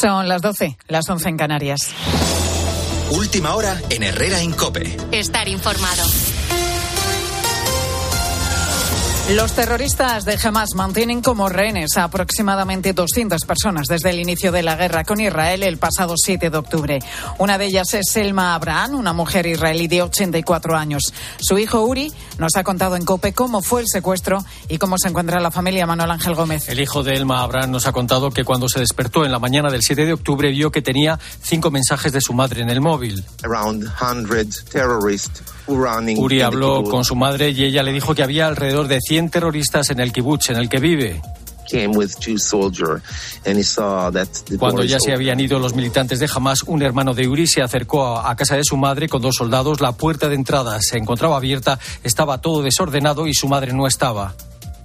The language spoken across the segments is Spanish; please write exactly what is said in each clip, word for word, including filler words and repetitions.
Son las doce, las once en Canarias. Última hora en Herrera en COPE. Estar informado. Los terroristas de Hamas mantienen como rehenes a aproximadamente doscientas personas desde el inicio de la guerra con Israel el pasado siete de octubre. Una de ellas es Selma Abraham, una mujer israelí de ochenta y cuatro años. Su hijo Uri nos ha contado en COPE cómo fue el secuestro y cómo se encuentra la familia. Manuel Ángel Gómez. El hijo de Elma Abraham nos ha contado que cuando se despertó en la mañana del siete de octubre vio que tenía cinco mensajes de su madre en el móvil. Around one hundred terrorists. Uri habló con su madre y ella le dijo que había alrededor de cien terroristas en el kibutz en el que vive. Cuando ya se habían ido los militantes de Hamas, un hermano de Uri se acercó a casa de su madre con dos soldados. La puerta de entrada se encontraba abierta, estaba todo desordenado y su madre no estaba.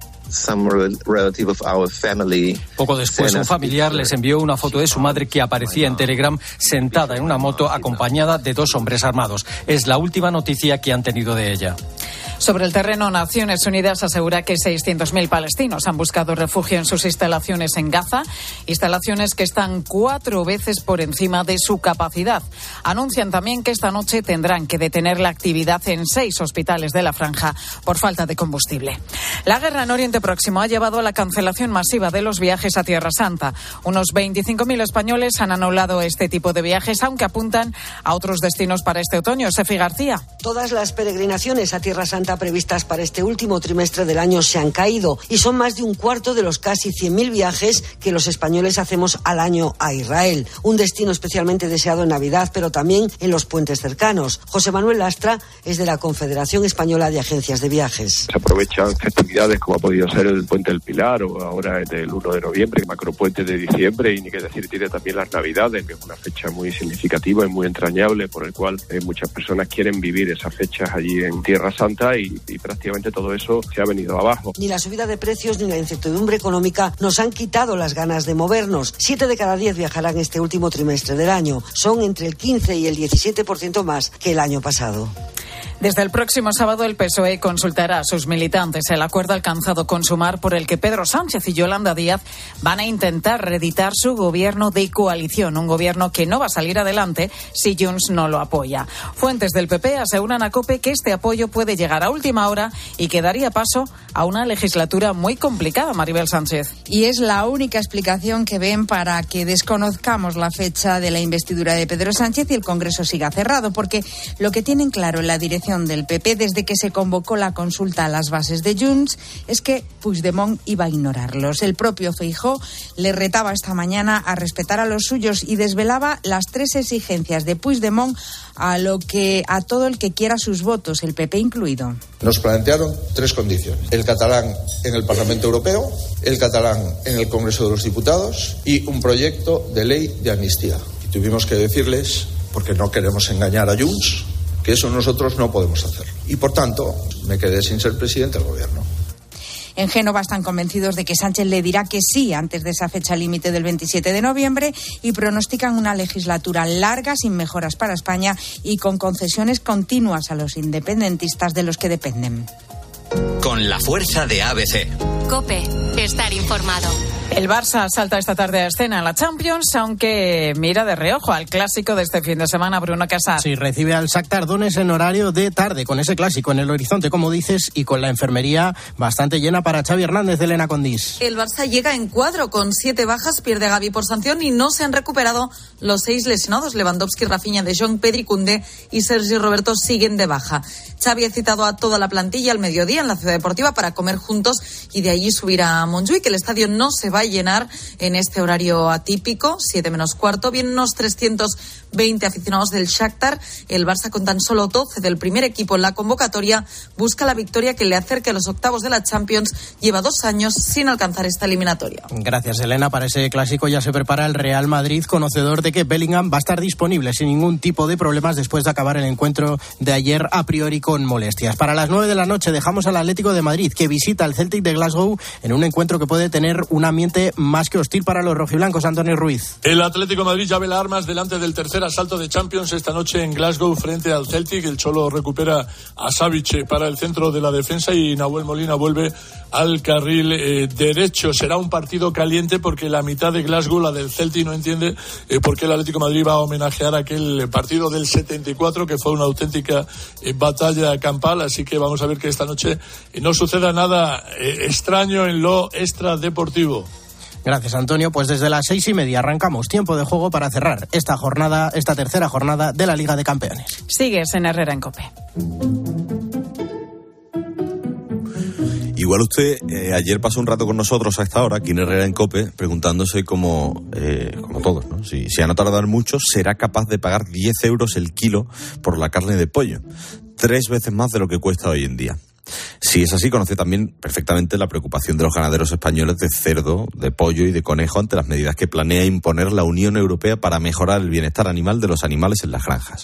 Poco después, un familiar les envió una foto de su madre que aparecía en Telegram sentada en una moto acompañada de dos hombres armados. Es la última noticia que han tenido de ella. Sobre el terreno, Naciones Unidas asegura que seiscientos mil palestinos han buscado refugio en sus instalaciones en Gaza, instalaciones que están cuatro veces por encima de su capacidad. Anuncian también que esta noche tendrán que detener la actividad en seis hospitales de la franja por falta de combustible. La guerra en Oriente Próximo ha llevado a la cancelación masiva de los viajes a Tierra Santa. Unos veinticinco mil españoles han anulado este tipo de viajes, aunque apuntan a otros destinos para este otoño. Sefi García. Todas las peregrinaciones a Tierra Santa previstas para este último trimestre del año se han caído y son más de un cuarto de los casi cien mil viajes que los españoles hacemos al año a Israel. Un destino especialmente deseado en Navidad, pero también en los puentes cercanos. José Manuel Lastra es de la Confederación Española de Agencias de Viajes. Se aprovechan festividades como ha podido ser el Puente del Pilar o ahora el del uno de noviembre, el macropuente de diciembre, y ni que decir tiene también las Navidades, que es una fecha muy significativa y muy entrañable por el cual eh, muchas personas quieren vivir esas fechas allí en Tierra Santa y, y prácticamente todo eso se ha venido abajo. Ni la subida de precios ni la incertidumbre económica nos han quitado las ganas de movernos. Siete de cada diez viajarán este último trimestre del año. Son entre el quince y el diecisiete por ciento más que el año pasado. Desde el próximo sábado el P S O E consultará a sus militantes el acuerdo alcanzado con Sumar por el que Pedro Sánchez y Yolanda Díaz van a intentar reeditar su gobierno de coalición, un gobierno que no va a salir adelante si Junts no lo apoya. Fuentes del P P aseguran a COPE que este apoyo puede llegar a última hora y que daría paso a una legislatura muy complicada, Maribel Sánchez. Y es la única explicación que ven para que desconozcamos la fecha de la investidura de Pedro Sánchez y el Congreso siga cerrado, porque lo que tienen claro en la dirección del P P desde que se convocó la consulta a las bases de Junts es que Puigdemont iba a ignorarlos. El propio Feijóo le retaba esta mañana a respetar a los suyos y desvelaba las tres exigencias de Puigdemont a lo que a todo el que quiera sus votos, el P P incluido. Nos plantearon tres condiciones: el catalán en el Parlamento Europeo, el catalán en el Congreso de los Diputados y un proyecto de ley de amnistía. Y tuvimos que decirles, porque no queremos engañar a Junts, que eso nosotros no podemos hacer. Y por tanto, me quedé sin ser presidente del gobierno. En Génova están convencidos de que Sánchez le dirá que sí antes de esa fecha límite del veintisiete de noviembre y pronostican una legislatura larga, sin mejoras para España y con concesiones continuas a los independentistas de los que dependen. Con la fuerza de A B C. COPE, estar informado. El Barça salta esta tarde a escena en la Champions, aunque mira de reojo al clásico de este fin de semana, Bruno Casar. Sí, recibe al Shakhtar Donetsk en horario de tarde, con ese clásico en el horizonte, como dices, y con la enfermería bastante llena para Xavi Hernández de Elena Condís. El Barça llega en cuadro con siete bajas, pierde Gavi por sanción y no se han recuperado los seis lesionados. Lewandowski, Rafinha, De Jong, Pedri, Koundé y Sergi Roberto siguen de baja. Xavi ha citado a toda la plantilla al mediodía en la Ciudad Deportiva para comer juntos y de allí subir a Montjuïc. El estadio no se va a llenar en este horario atípico, siete menos cuarto. Vienen unos trescientos veinte aficionados del Shakhtar. El Barça, con tan solo doce del primer equipo en la convocatoria, busca la victoria que le acerque a los octavos de la Champions. Lleva dos años sin alcanzar esta eliminatoria. Gracias, Elena. Para ese clásico ya se prepara el Real Madrid, conocedor de que Bellingham va a estar disponible sin ningún tipo de problemas después de acabar el encuentro de ayer a priori con molestias. Para las nueve de la noche dejamos al Atlético de Madrid, que visita al Celtic de Glasgow en un encuentro que puede tener un ambiente ambiente más que hostil para los rojiblancos. Antonio Ruiz. El Atlético de Madrid ya ve las armas delante del tercer asalto de Champions esta noche en Glasgow frente al Celtic. El Cholo recupera a Savic para el centro de la defensa y Nahuel Molina vuelve al carril eh, derecho. Será un partido caliente porque la mitad de Glasgow, la del Celtic, no entiende eh, por qué el Atlético de Madrid va a homenajear aquel partido del setenta y cuatro que fue una auténtica eh, batalla campal. Así que vamos a ver que esta noche eh, no suceda nada eh, extraño en lo extradeportivo. Gracias, Antonio. Pues desde las seis y media arrancamos tiempo de juego para cerrar esta jornada, esta tercera jornada de la Liga de Campeones. Sigues en Herrera en COPE. Igual usted eh, ayer pasó un rato con nosotros a esta hora, aquí en Herrera en COPE, preguntándose como, eh, como todos, ¿no? Si, si a no tardar mucho, será capaz de pagar diez euros el kilo por la carne de pollo. Tres veces más de lo que cuesta hoy en día. Si es así, conoce también perfectamente la preocupación de los ganaderos españoles de cerdo, de pollo y de conejo ante las medidas que planea imponer la Unión Europea para mejorar el bienestar animal de los animales en las granjas.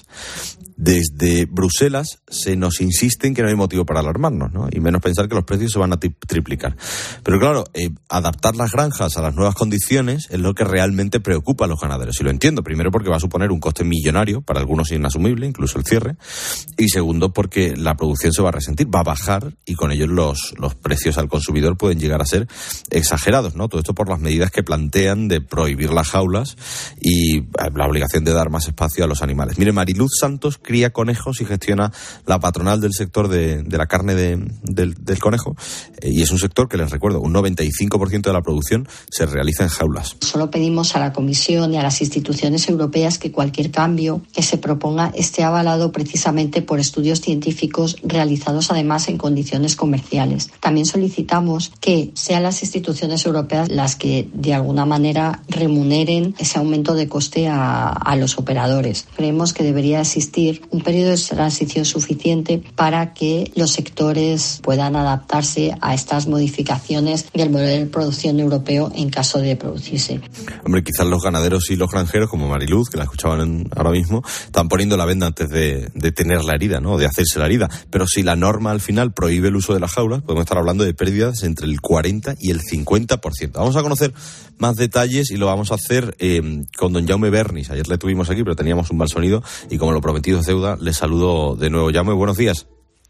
Desde Bruselas se nos insiste en que no hay motivo para alarmarnos, ¿no? Y menos pensar que los precios se van a triplicar. Pero claro, eh, adaptar las granjas a las nuevas condiciones es lo que realmente preocupa a los ganaderos. Y lo entiendo, primero porque va a suponer un coste millonario, para algunos inasumible, incluso el cierre. Y segundo porque la producción se va a resentir, va a bajar y con ello los, los precios al consumidor pueden llegar a ser exagerados, ¿no? Todo esto por las medidas que plantean de prohibir las jaulas y la obligación de dar más espacio a los animales. Mire, Mariluz Santos cría conejos y gestiona la patronal del sector de, de la carne de, del, del conejo eh, y es un sector que, les recuerdo, un noventa y cinco por ciento de la producción se realiza en jaulas. Solo pedimos a la Comisión y a las instituciones europeas que cualquier cambio que se proponga esté avalado precisamente por estudios científicos realizados además en condiciones comerciales. También solicitamos que sean las instituciones europeas las que de alguna manera remuneren ese aumento de coste a, a los operadores. Creemos que debería existir un periodo de transición suficiente para que los sectores puedan adaptarse a estas modificaciones del modelo de producción europeo en caso de producirse. Hombre, quizás los ganaderos y los granjeros, como Mariluz, que la escuchaban ahora mismo, están poniendo la venda antes de, de tener la herida, ¿no? De hacerse la herida. Pero si la norma al final prohíbe el uso de las jaulas, podemos estar hablando de pérdidas entre el cuarenta y el cincuenta por ciento. Vamos a conocer más detalles y lo vamos a hacer eh, con don Jaume Bernis. Ayer le tuvimos aquí, pero teníamos un mal sonido y como lo prometido es deuda, le saludo de nuevo. Jaume, buenos días.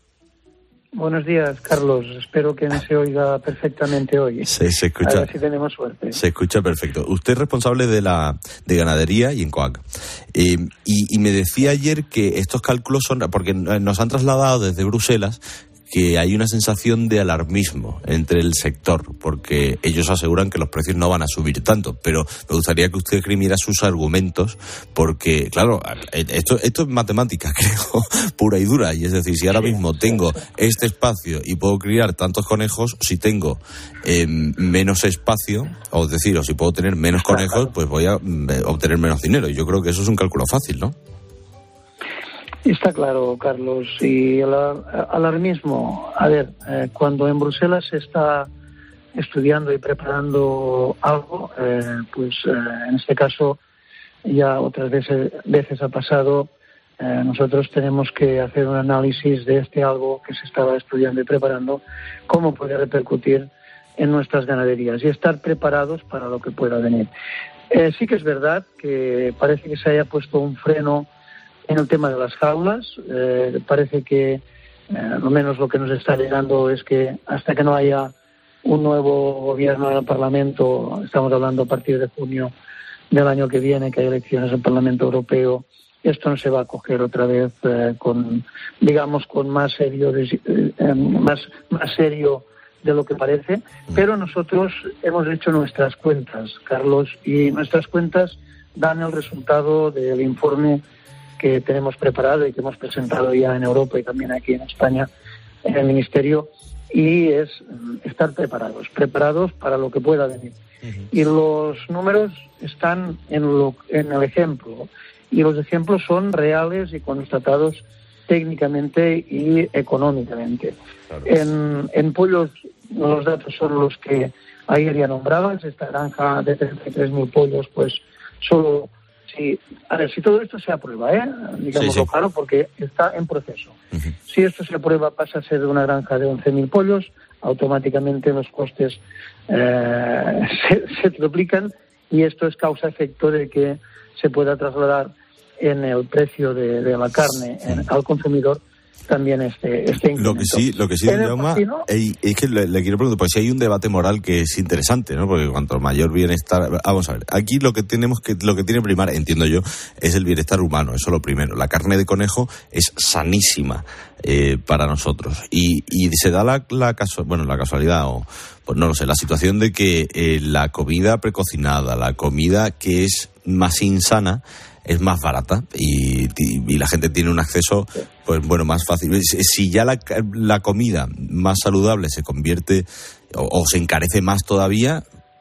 Buenos días, Carlos. Espero que se oiga perfectamente hoy. Se, se escucha. A ver si tenemos suerte. Se escucha perfecto. Usted es responsable de la de ganadería y en COAG. Eh, y, y me decía ayer que estos cálculos son, porque nos han trasladado desde Bruselas, que hay una sensación de alarmismo entre el sector, porque ellos aseguran que los precios no van a subir tanto, pero me gustaría que usted esgrimiera sus argumentos, porque, claro, esto, esto es matemática, creo, pura y dura, y es decir, si ahora mismo tengo este espacio y puedo criar tantos conejos, si tengo eh, menos espacio, o es decir, o si puedo tener menos conejos, pues voy a eh, obtener menos dinero, y yo creo que eso es un cálculo fácil, ¿no? Está claro, Carlos. Y el alarmismo, a ver, eh, cuando en Bruselas se está estudiando y preparando algo, eh, pues eh, en este caso ya otras veces, veces ha pasado, eh, nosotros tenemos que hacer un análisis de este algo que se estaba estudiando y preparando, cómo puede repercutir en nuestras ganaderías y estar preparados para lo que pueda venir. Eh, sí que es verdad que parece que se haya puesto un freno en el tema de las jaulas. Eh, parece que eh, lo menos lo que nos está llegando es que hasta que no haya un nuevo gobierno en el Parlamento, estamos hablando a partir de junio del año que viene, que hay elecciones en el Parlamento Europeo, esto no se va a coger otra vez eh, con, digamos, con más serio, eh, más, más serio de lo que parece, pero nosotros hemos hecho nuestras cuentas, Carlos, y nuestras cuentas dan el resultado del informe que tenemos preparado y que hemos presentado ya en Europa y también aquí en España en el Ministerio, y es estar preparados, preparados para lo que pueda venir. Uh-huh. Y los números están en, lo, en el ejemplo, y los ejemplos son reales y constatados técnicamente y económicamente. Claro. En, en pollos los datos son los que ayer ya nombrabas, esta granja de treinta y tres mil pollos, pues solo... Sí, a ver, si todo esto se aprueba, ¿eh? Digámoslo sí, sí. Claro, porque está en proceso. Uh-huh. Si esto se aprueba, pasa a ser de una granja de once mil pollos automáticamente los costes eh, se, se triplican, y esto es causa-efecto de que se pueda trasladar en el precio de, de la carne en, al consumidor también este, este incremento. Lo que sí, lo que sí, Jaume, es, es que le, le quiero preguntar, pues si hay un debate moral que es interesante, ¿no? Porque cuanto mayor bienestar, vamos a ver, aquí lo que tenemos que, lo que tiene que primar, entiendo yo, es el bienestar humano, eso es lo primero. La carne de conejo es sanísima eh, para nosotros, y, y se da la, la caso, bueno, la casualidad, o pues no lo sé, la situación de que eh, la comida precocinada, la comida que es más insana, es más barata, y, y, y la gente tiene un acceso, pues bueno, más fácil. Si ya la, la comida más saludable se convierte o, o se encarece más todavía,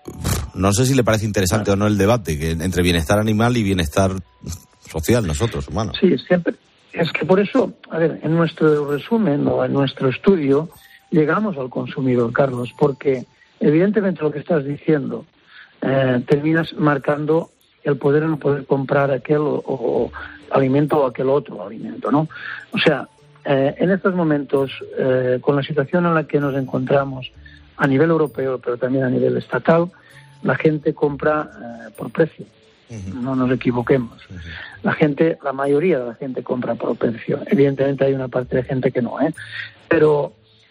no sé si le parece interesante o no el debate que entre bienestar animal y bienestar social, nosotros, humanos. Sí, siempre. Es que por eso, a ver, en nuestro resumen o en nuestro estudio llegamos al consumidor, Carlos, porque evidentemente lo que estás diciendo eh, terminas marcando el poder o no poder comprar aquel o, o alimento o aquel otro alimento, ¿no? O sea, eh, en estos momentos, eh, con la situación en la que nos encontramos a nivel europeo, pero también a nivel estatal, la gente compra eh, por precio. Uh-huh. No nos equivoquemos. Uh-huh. La gente, la mayoría de la gente compra por precio. Evidentemente hay una parte de gente que no, ¿eh? Pero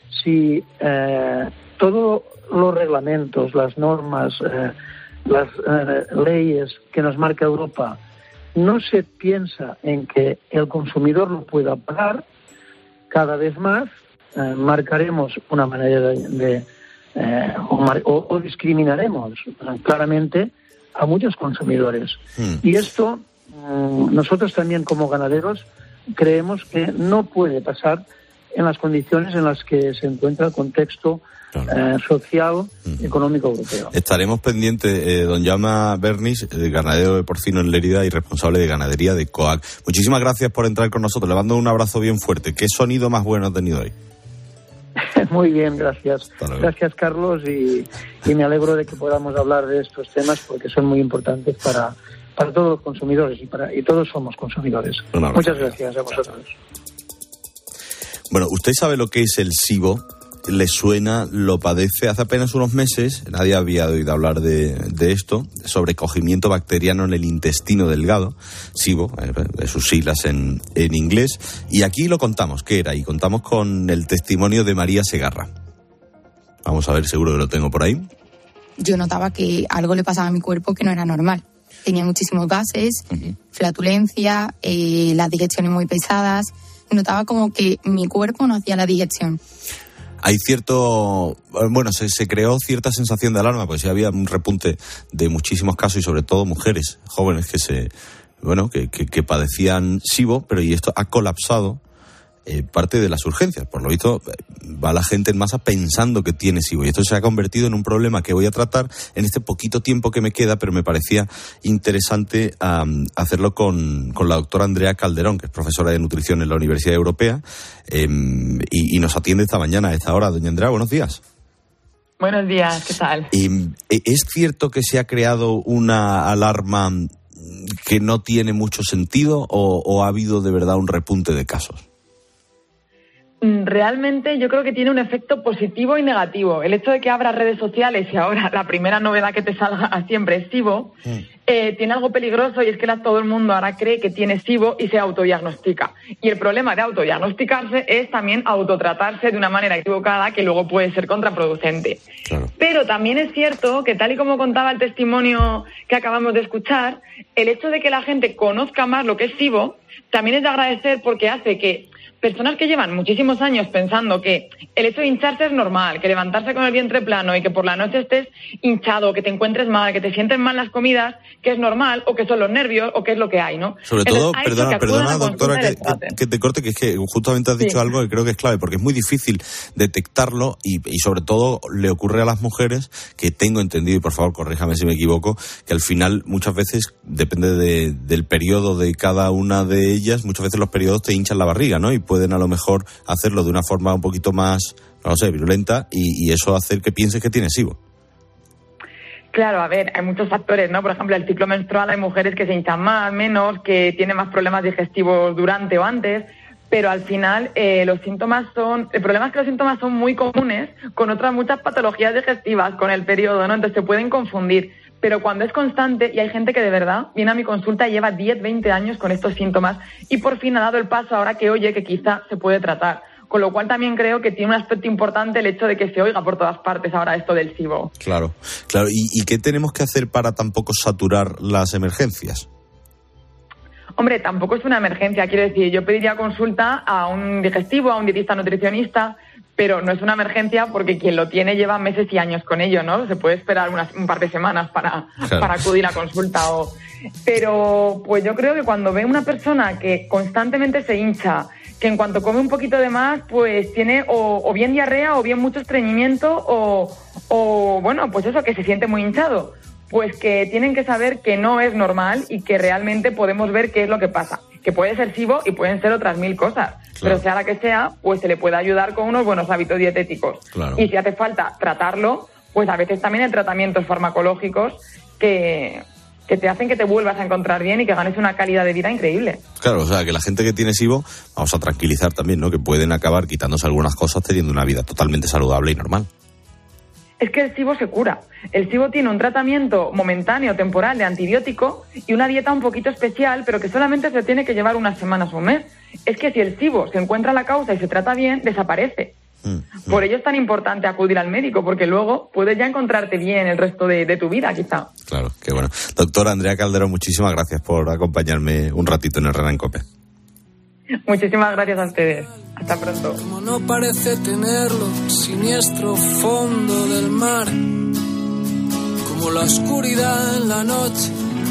si eh, todos los reglamentos, las normas, eh, las eh, leyes que nos marca Europa, no se piensa en que el consumidor lo pueda pagar, cada vez más eh, marcaremos una manera de, de eh, o, mar, o, o discriminaremos eh, claramente a muchos consumidores. Hmm. Y esto mm, nosotros también como ganaderos creemos que no puede pasar en las condiciones en las que se encuentra el contexto Eh, social, mm. económico europeo. Estaremos pendientes, eh, don Jaume Bernis, eh, ganadero de porcino en Lérida y responsable de ganadería de COAG. Muchísimas gracias por entrar con nosotros. Le mando un abrazo bien fuerte. ¿Qué sonido más bueno ha tenido hoy? Muy bien, gracias. Gracias, Carlos, y, y me alegro de que podamos hablar de estos temas porque son muy importantes para, para todos los consumidores y, para, y todos somos consumidores. Muchas gracias a vosotros. Bueno, ¿usted sabe lo que es el SIBO? ¿Le suena? ¿Lo padece? Hace apenas unos meses nadie había oído hablar de, de esto, sobrecogimiento bacteriano en el intestino delgado, SIBO, eh, de sus siglas en, en inglés, y aquí lo contamos, ¿qué era? Y contamos con el testimonio de María Segarra. Vamos a ver, seguro que lo tengo por ahí. Yo notaba que algo le pasaba a mi cuerpo que no era normal. Tenía muchísimos gases, uh-huh. flatulencia, eh, las digestiones muy pesadas. Notaba como que mi cuerpo no hacía la digestión. Hay cierto, bueno, se, se creó cierta sensación de alarma, porque sí había un repunte de muchísimos casos y sobre todo mujeres jóvenes que se, bueno, que, que, que padecían SIBO, pero y esto ha colapsado eh, parte de las urgencias. Por lo visto, va la gente en masa pensando que tiene SIBO y esto se ha convertido en un problema que voy a tratar en este poquito tiempo que me queda, pero me parecía interesante um, hacerlo con, con la doctora Andrea Calderón, que es profesora de nutrición en la Universidad Europea eh, y, y nos atiende esta mañana a esta hora. Doña Andrea, buenos días. Buenos días, ¿qué tal? Eh, ¿Es cierto que se ha creado una alarma que no tiene mucho sentido o, o ha habido de verdad un repunte de casos? Realmente yo creo que tiene un efecto positivo y negativo. El hecho de que abras redes sociales y ahora la primera novedad que te salga siempre es SIBO, mm. eh, tiene algo peligroso, y es que la, todo el mundo ahora cree que tiene SIBO y se autodiagnostica. Y el problema de autodiagnosticarse es también autotratarse de una manera equivocada que luego puede ser contraproducente. Claro. Pero también es cierto que, tal y como contaba el testimonio que acabamos de escuchar, el hecho de que la gente conozca más lo que es SIBO también es de agradecer, porque hace que personas que llevan muchísimos años pensando que el hecho de hincharse es normal, que levantarse con el vientre plano y que por la noche estés hinchado, que te encuentres mal, que te sienten mal las comidas, que es normal, o que son los nervios, o que es lo que hay, ¿no? Sobre todo, perdona, perdona doctora, que, que, que te corte, que es que justamente has dicho sí. algo que creo que es clave, porque es muy difícil detectarlo y, y sobre todo le ocurre a las mujeres, que tengo entendido, y por favor corríjame si me equivoco, que al final muchas veces, depende de, del periodo de cada una de ellas, muchas veces los periodos te hinchan la barriga, ¿no? Y pueden a lo mejor hacerlo de una forma un poquito más, no sé, virulenta, y, y eso hacer que pienses que tienes SIBO. Claro, a ver, hay muchos factores, ¿no? Por ejemplo, el ciclo menstrual, hay mujeres que se hinchan más, menos, que tienen más problemas digestivos durante o antes, pero al final eh, los síntomas son... El problema es que los síntomas son muy comunes con otras muchas patologías digestivas, con el periodo, ¿no? Entonces se pueden confundir. Pero cuando es constante, y hay gente que de verdad viene a mi consulta y lleva diez, veinte años con estos síntomas y por fin ha dado el paso ahora que oye que quizá se puede tratar. Con lo cual también creo que tiene un aspecto importante el hecho de que se oiga por todas partes ahora esto del SIBO. Claro, claro. ¿Y, y qué tenemos que hacer para tampoco saturar las emergencias? Hombre, tampoco es una emergencia, quiero decir, yo pediría consulta a un digestivo, a un dietista nutricionista, pero no es una emergencia porque quien lo tiene lleva meses y años con ello, ¿no? Se puede esperar unas, un par de semanas para, claro. para acudir a consulta. O... Pero pues yo creo que cuando ve una persona que constantemente se hincha, que en cuanto come un poquito de más, pues tiene o, o bien diarrea o bien mucho estreñimiento o, o, bueno, pues eso, que se siente muy hinchado. Pues que tienen que saber que no es normal y que realmente podemos ver qué es lo que pasa. Que puede ser SIBO y pueden ser otras mil cosas. Claro. Pero sea la que sea, pues se le puede ayudar con unos buenos hábitos dietéticos. Claro. Y si hace falta tratarlo, pues a veces también hay tratamientos farmacológicos que, que te hacen que te vuelvas a encontrar bien y que ganes una calidad de vida increíble. Claro, o sea, que la gente que tiene SIBO, vamos a tranquilizar también, ¿no? Que pueden acabar quitándose algunas cosas teniendo una vida totalmente saludable y normal. Es que el SIBO se cura. El SIBO tiene un tratamiento momentáneo, temporal, de antibiótico y una dieta un poquito especial, pero que solamente se tiene que llevar unas semanas o un mes. Es que si el SIBO se encuentra la causa y se trata bien, desaparece. Mm, mm. Por ello es tan importante acudir al médico, porque luego puedes ya encontrarte bien el resto de, de tu vida, quizá. Claro, qué bueno. Doctora Andrea Calderón, muchísimas gracias por acompañarme un ratito en Herrera en COPE. Muchísimas gracias a ustedes. Hasta pronto. Como no parece tenerlo, siniestro fondo del mar, como la oscuridad en la noche.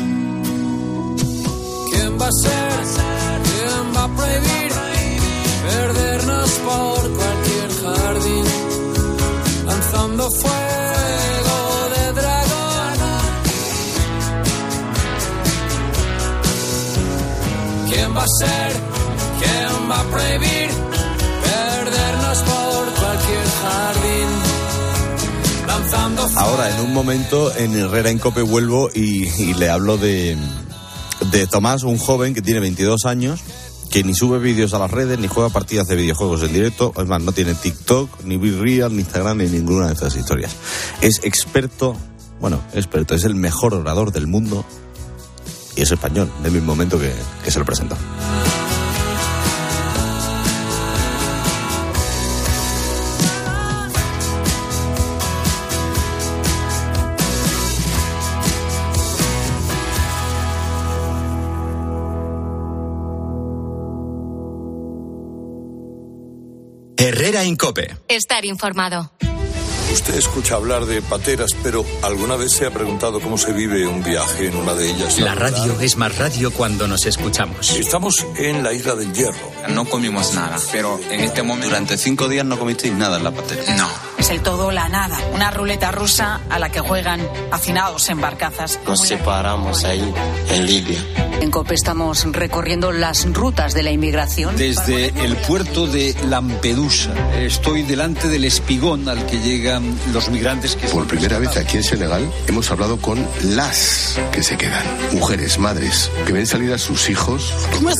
¿Quién va a ser? ¿Quién va a prohibir perdernos por cualquier jardín? Lanzando fuego de dragón. ¿Quién va a ser? ¿Quién va a prohibir perdernos por cualquier jardín? Lanzando Ahora, en un momento, en Herrera en COPE vuelvo y, y le hablo de, de Tomás, un joven que tiene veintidós años, que ni sube vídeos a las redes, ni juega partidas de videojuegos en directo. Es más, no tiene TikTok, ni BeReal, ni Instagram, ni ninguna de estas historias. Es experto, bueno, experto, es el mejor orador del mundo y es español, del mismo momento que, que se lo presenta. Herrera en COPE. Estar informado. Usted escucha hablar de pateras, pero ¿alguna vez se ha preguntado cómo se vive un viaje en una de ellas? La radio es más radio cuando nos escuchamos. Estamos en la Isla del Hierro. No comimos nada, pero en este momento... Durante cinco días no comisteis nada en la patera. No. Es el todo o la nada, una ruleta rusa a la que juegan hacinados en barcazas. Nos separamos ahí, en Libia. En COPE estamos recorriendo las rutas de la inmigración. Desde el puerto de Lampedusa estoy delante del espigón al que llegan los migrantes que... Por primera vez aquí en Senegal hemos hablado con las que se quedan. Mujeres, madres, que ven salir a sus hijos.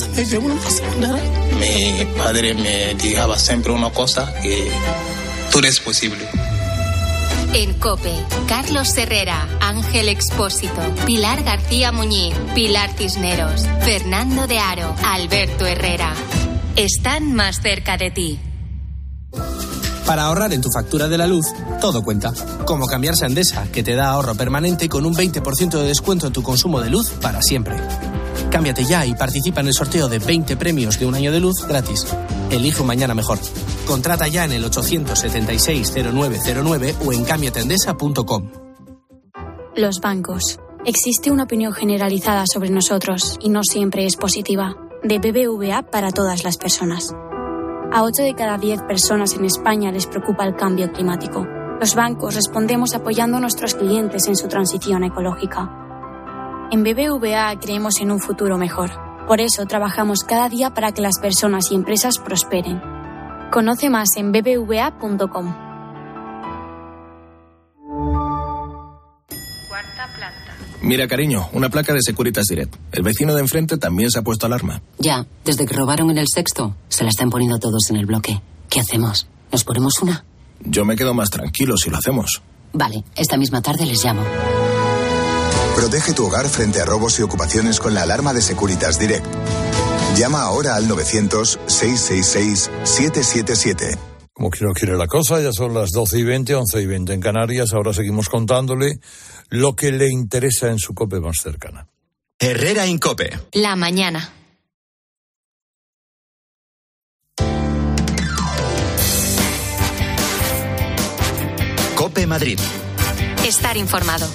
Mi padre me dijaba siempre una cosa, que todo es posible. En COPE, Carlos Herrera, Ángel Expósito, Pilar García Muñiz, Pilar Cisneros, Fernando de Aro, Alberto Herrera. Están más cerca de ti. Para ahorrar en tu factura de la luz, todo cuenta. Como cambiarse a Endesa, que te da ahorro permanente con un veinte por ciento de descuento en tu consumo de luz para siempre. Cámbiate ya y participa en el sorteo de veinte premios de un año de luz gratis. Elige un mañana mejor. Contrata ya en el ochocientos setenta y seis cero nueve cero nueve o en cámbiate endesa punto com. Los bancos. Existe una opinión generalizada sobre nosotros y no siempre es positiva. De B B V A para todas las personas. A ocho de cada diez personas en España les preocupa el cambio climático. Los bancos respondemos apoyando a nuestros clientes en su transición ecológica. En B B V A creemos en un futuro mejor. Por eso trabajamos cada día para que las personas y empresas prosperen. Conoce más en b b v a punto com. Cuarta planta. Mira, cariño, una placa de Securitas Direct. El vecino de enfrente también se ha puesto alarma. Ya, desde que robaron en el Sexto, se la están poniendo todos en el bloque. ¿Qué hacemos? ¿Nos ponemos una? Yo me quedo más tranquilo si lo hacemos. Vale, esta misma tarde les llamo. Protege tu hogar frente a robos y ocupaciones con la alarma de Securitas Direct. Llama ahora al novecientos, seiscientos sesenta y seis, setecientos setenta y siete. Como que no quiere la cosa, ya son las doce y veinte, once y veinte en Canarias. Ahora seguimos contándole lo que le interesa en su COPE más cercana. Herrera en COPE. La mañana. COPE Madrid. Estar informado.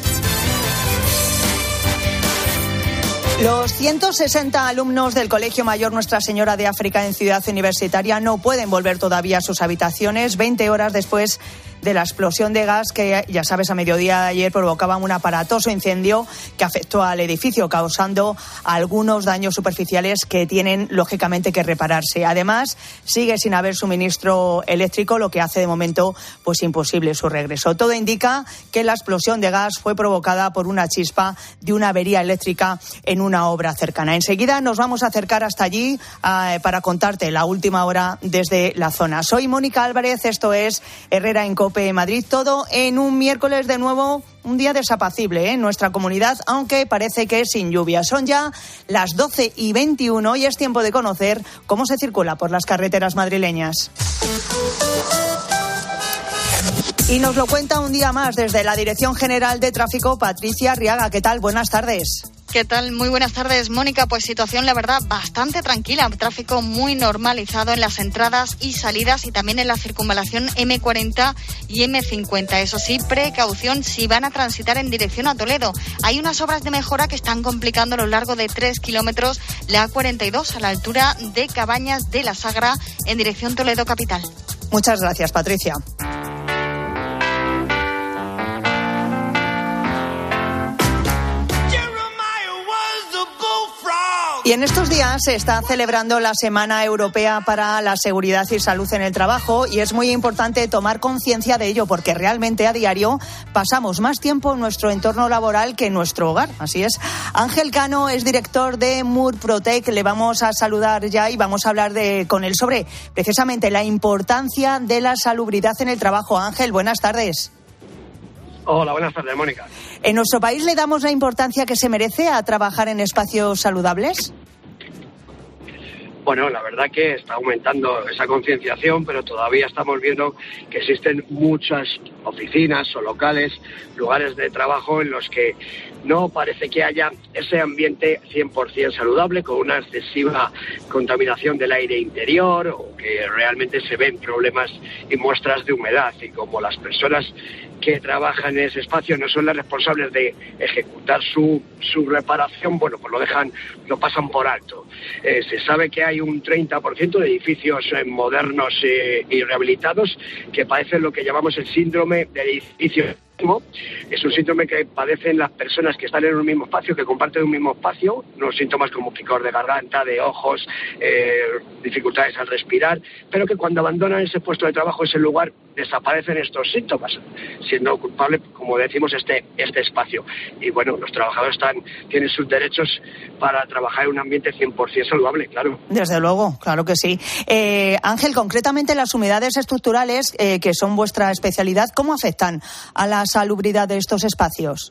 Los ciento sesenta alumnos del Colegio Mayor Nuestra Señora de África en Ciudad Universitaria no pueden volver todavía a sus habitaciones veinte horas después de la explosión de gas que, ya sabes, a mediodía de ayer provocaba un aparatoso incendio que afectó al edificio, causando algunos daños superficiales que tienen, lógicamente, que repararse. Además, sigue sin haber suministro eléctrico, lo que hace de momento pues imposible su regreso. Todo indica que la explosión de gas fue provocada por una chispa de una avería eléctrica en una obra cercana. Enseguida nos vamos a acercar hasta allí uh, para contarte la última hora desde la zona. Soy Mónica Álvarez, esto es Herrera en COPE Madrid, todo en un miércoles de nuevo, un día desapacible ¿eh? en nuestra comunidad, aunque parece que sin lluvia. Son ya las doce y veintiuno y es tiempo de conocer cómo se circula por las carreteras madrileñas. Y nos lo cuenta un día más desde la Dirección General de Tráfico, Patricia Arriaga. ¿Qué tal? Buenas tardes. ¿Qué tal? Muy buenas tardes, Mónica. Pues situación, la verdad, bastante tranquila. Tráfico muy normalizado en las entradas y salidas y también en la circunvalación eme cuarenta y eme cincuenta. Eso sí, precaución si van a transitar en dirección a Toledo. Hay unas obras de mejora que están complicando a lo largo de tres kilómetros la A cuarenta y dos a la altura de Cabañas de la Sagra en dirección Toledo capital. Muchas gracias, Patricia. Y en estos días se está celebrando la Semana Europea para la Seguridad y Salud en el Trabajo y es muy importante tomar conciencia de ello porque realmente a diario pasamos más tiempo en nuestro entorno laboral que en nuestro hogar. Así es. Ángel Cano es director de Murprotec. Le vamos a saludar ya y vamos a hablar de, con él sobre precisamente la importancia de la salubridad en el trabajo. Ángel, buenas tardes. Hola, buenas tardes, Mónica. ¿En nuestro país le damos la importancia que se merece a trabajar en espacios saludables? Bueno, la verdad que está aumentando esa concienciación, pero todavía estamos viendo que existen muchas oficinas o locales, lugares de trabajo en los que no parece que haya ese ambiente cien por ciento saludable, con una excesiva contaminación del aire interior o que realmente se ven problemas y muestras de humedad. Y como las personas que trabajan en ese espacio no son las responsables de ejecutar su, su reparación, bueno, pues lo dejan, lo pasan por alto. Eh, se sabe que hay un treinta por ciento de edificios eh, modernos eh, y rehabilitados que padecen lo que llamamos el síndrome del edificio. Es un síndrome que padecen las personas que están en un mismo espacio, que comparten un mismo espacio, unos síntomas como picor de garganta, de ojos, eh, dificultades al respirar, pero que cuando abandonan ese puesto de trabajo, ese lugar, desaparecen estos síntomas, siendo culpable, como decimos, este este espacio. Y bueno, los trabajadores están tienen sus derechos para trabajar en un ambiente cien por ciento saludable, claro. Desde luego, claro que sí. Eh, Ángel, concretamente las humedades estructurales, eh, que son vuestra especialidad, ¿cómo afectan a la salubridad de estos espacios?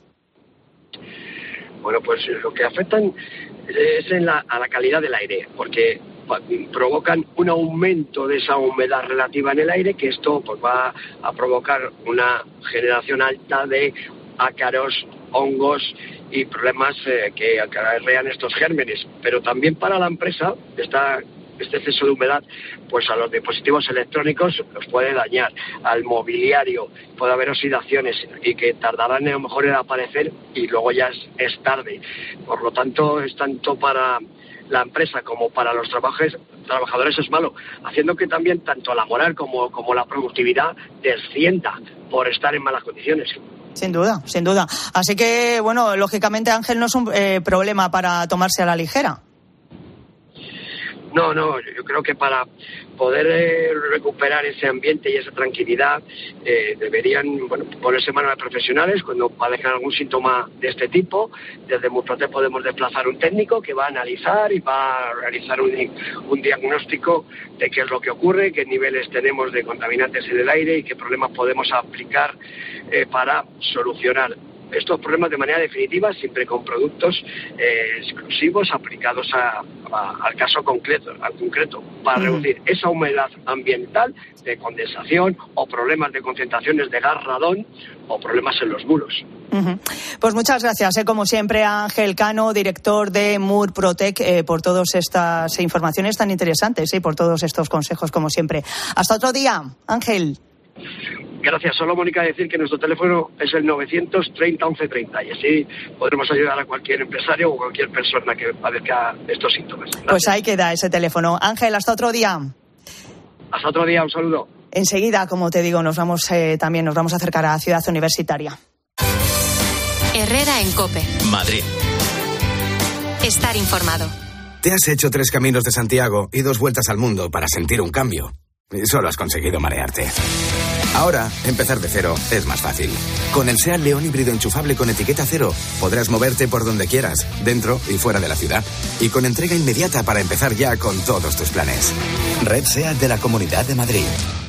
Bueno, pues lo que afectan es en la, a la calidad del aire, porque provocan un aumento de esa humedad relativa en el aire, que esto pues va a provocar una generación alta de ácaros, hongos y problemas eh, que acarrean estos gérmenes. Pero también para la empresa esta este exceso de humedad, pues a los dispositivos electrónicos los puede dañar, al mobiliario puede haber oxidaciones y que tardarán a lo mejor en aparecer y luego ya es, es tarde. Por lo tanto, es tanto para la empresa como para los trabajadores, trabajadores es malo, haciendo que también tanto la moral como, como la productividad descienda por estar en malas condiciones. Sin duda, sin duda. Así que, bueno, lógicamente, Ángel, no es un eh, problema para tomarse a la ligera. No, no, yo creo que para poder eh, recuperar ese ambiente y esa tranquilidad eh, deberían, bueno, ponerse manos de profesionales cuando padezcan algún síntoma de este tipo. Desde Murprotec podemos desplazar un técnico que va a analizar y va a realizar un, un diagnóstico de qué es lo que ocurre, qué niveles tenemos de contaminantes en el aire y qué problemas podemos aplicar eh, para solucionar estos problemas de manera definitiva, siempre con productos eh, exclusivos aplicados a, a, al caso concreto, al concreto, para uh-huh. reducir esa humedad ambiental de condensación o problemas de concentraciones de gas radón o problemas en los bulos. Uh-huh. Pues muchas gracias, eh, como siempre, a Ángel Cano, director de Murprotec, eh, por todas estas informaciones tan interesantes y eh, por todos estos consejos, como siempre. Hasta otro día, Ángel. Gracias. Solo, Mónica, decir que nuestro teléfono es el novecientos treinta once treinta y así podremos ayudar a cualquier empresario o cualquier persona que padezca estos síntomas. Gracias. Pues ahí queda ese teléfono. Ángel, hasta otro día. Hasta otro día, un saludo. Enseguida, como te digo, nos vamos eh, también nos vamos a acercar a Ciudad Universitaria. Herrera en COPE. Madrid. Estar informado. Te has hecho tres caminos de Santiago y dos vueltas al mundo para sentir un cambio. Y solo has conseguido marearte. Ahora, empezar de cero es más fácil. Con el SEAT León híbrido enchufable con etiqueta cero, podrás moverte por donde quieras, dentro y fuera de la ciudad. Y con entrega inmediata para empezar ya con todos tus planes. Red SEAT de la Comunidad de Madrid.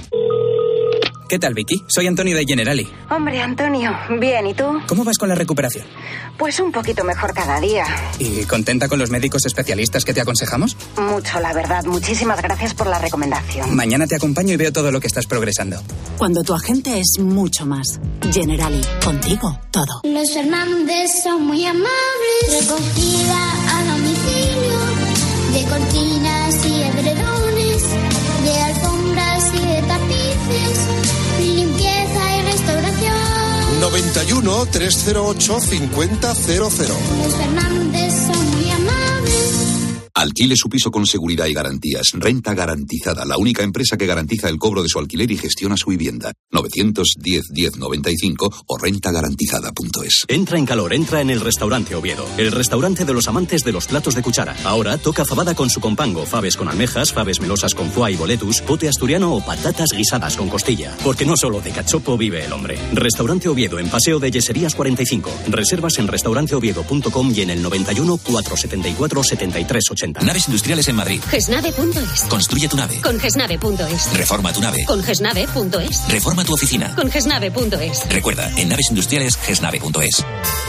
¿Qué tal, Vicky? Soy Antonio de Generali. Hombre, Antonio, bien, ¿y tú? ¿Cómo vas con la recuperación? Pues un poquito mejor cada día. ¿Y contenta con los médicos especialistas que te aconsejamos? Mucho, la verdad. Muchísimas gracias por la recomendación. Mañana te acompaño y veo todo lo que estás progresando. Cuando tu agente es mucho más. Generali, contigo, todo. Los Fernández son muy amables. Recogida a domicilio de cortinas y edredones, de alfombras y de tapices. Limpieza y restauración. noventa y uno, trescientos ocho, cincuenta cero cero. Los Fernández son muy amables. Alquile su piso con seguridad y garantías. Renta Garantizada, la única empresa que garantiza el cobro de su alquiler y gestiona su vivienda. novecientos diez, diez noventa y cinco o renta garantizada punto es. Entra en calor, entra en el Restaurante Oviedo. El restaurante de los amantes de los platos de cuchara. Ahora toca fabada con su compango, faves con almejas, faves melosas con foie y boletus, pote asturiano o patatas guisadas con costilla. Porque no solo de cachopo vive el hombre. Restaurante Oviedo en Paseo de Yeserías cuarenta y cinco. Reservas en restaurante oviedo punto com y en el noventa y uno, cuatrocientos setenta y cuatro, setenta y tres ochenta. Naves industriales en Madrid. Gesnave punto es. Construye tu nave. Con gesnave punto es. Reforma tu nave. Con gesnave punto es. Reforma tu oficina. Con gesnave punto es. Recuerda, en naves industriales, gesnave punto es.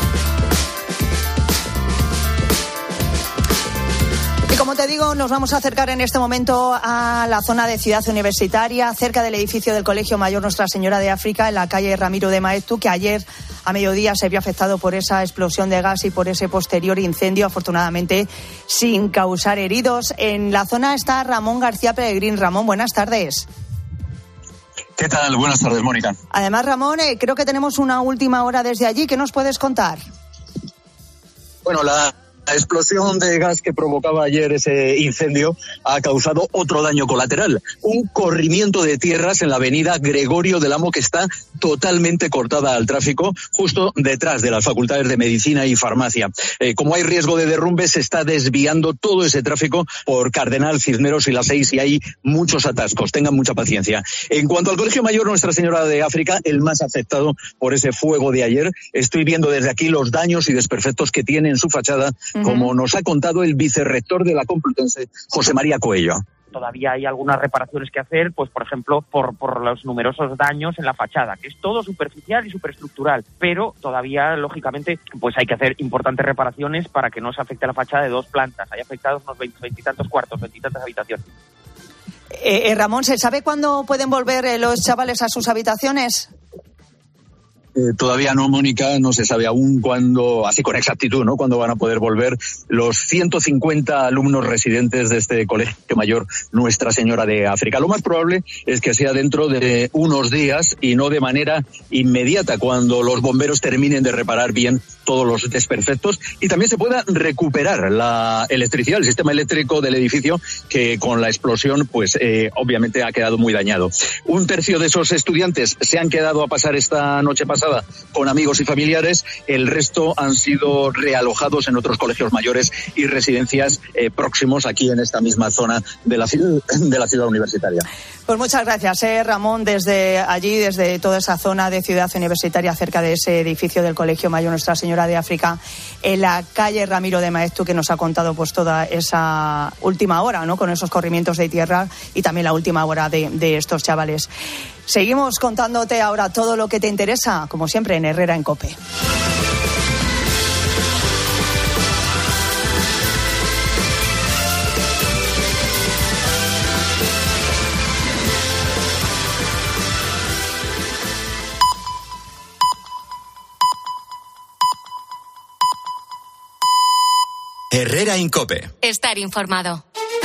Y como te digo, nos vamos a acercar en este momento a la zona de Ciudad Universitaria, cerca del edificio del Colegio Mayor Nuestra Señora de África, en la calle Ramiro de Maeztu, que ayer a mediodía se vio afectado por esa explosión de gas y por ese posterior incendio, afortunadamente sin causar heridos. En la zona está Ramón García Peregrín. Ramón, buenas tardes. ¿Qué tal? Buenas tardes, Mónica. Además, Ramón, eh, creo que tenemos una última hora desde allí. ¿Qué nos puedes contar? Bueno, la... La explosión de gas que provocaba ayer ese incendio ha causado otro daño colateral, un corrimiento de tierras en la avenida Gregorio del Amo, que está totalmente cortada al tráfico, justo detrás de las facultades de Medicina y Farmacia. Eh, como hay riesgo de derrumbe, se está desviando todo ese tráfico por Cardenal, Cisneros y La Seis, y hay muchos atascos. Tengan mucha paciencia. En cuanto al Colegio Mayor Nuestra Señora de África, el más afectado por ese fuego de ayer, estoy viendo desde aquí los daños y desperfectos que tiene en su fachada, como nos ha contado el vicerrector de la Complutense, José María Coello. Todavía hay algunas reparaciones que hacer, pues por ejemplo, por, por los numerosos daños en la fachada, que es todo superficial y superestructural, pero todavía, lógicamente, pues hay que hacer importantes reparaciones para que no se afecte la fachada de dos plantas. Hay afectados unos veintitantos cuartos, veintitantas habitaciones. Eh, eh, Ramón, ¿se sabe cuándo pueden volver eh, los chavales a sus habitaciones? Eh, todavía no, Mónica, no se sabe aún cuándo, así con exactitud, ¿no?, cuándo van a poder volver los ciento cincuenta alumnos residentes de este Colegio Mayor Nuestra Señora de África. Lo más probable es que sea dentro de unos días y no de manera inmediata, cuando los bomberos terminen de reparar bien todos los desperfectos y también se pueda recuperar la electricidad, el sistema eléctrico del edificio, que con la explosión, pues eh, obviamente ha quedado muy dañado. Un tercio de esos estudiantes se han quedado a pasar esta noche pasada comentaba, con amigos y familiares. El resto han sido realojados en otros colegios mayores y residencias eh, próximos aquí en esta misma zona de la, de la ciudad universitaria. Pues muchas gracias, eh, Ramón, desde allí, desde toda esa zona de Ciudad Universitaria, cerca de ese edificio del Colegio Mayor Nuestra Señora de África, en la calle Ramiro de Maeztu, que nos ha contado pues toda esa última hora, ¿no?, con esos corrimientos de tierra y también la última hora de, de estos chavales. Seguimos contándote ahora todo lo que te interesa, como siempre, en Herrera en COPE. Herrera en COPE. Estar informado.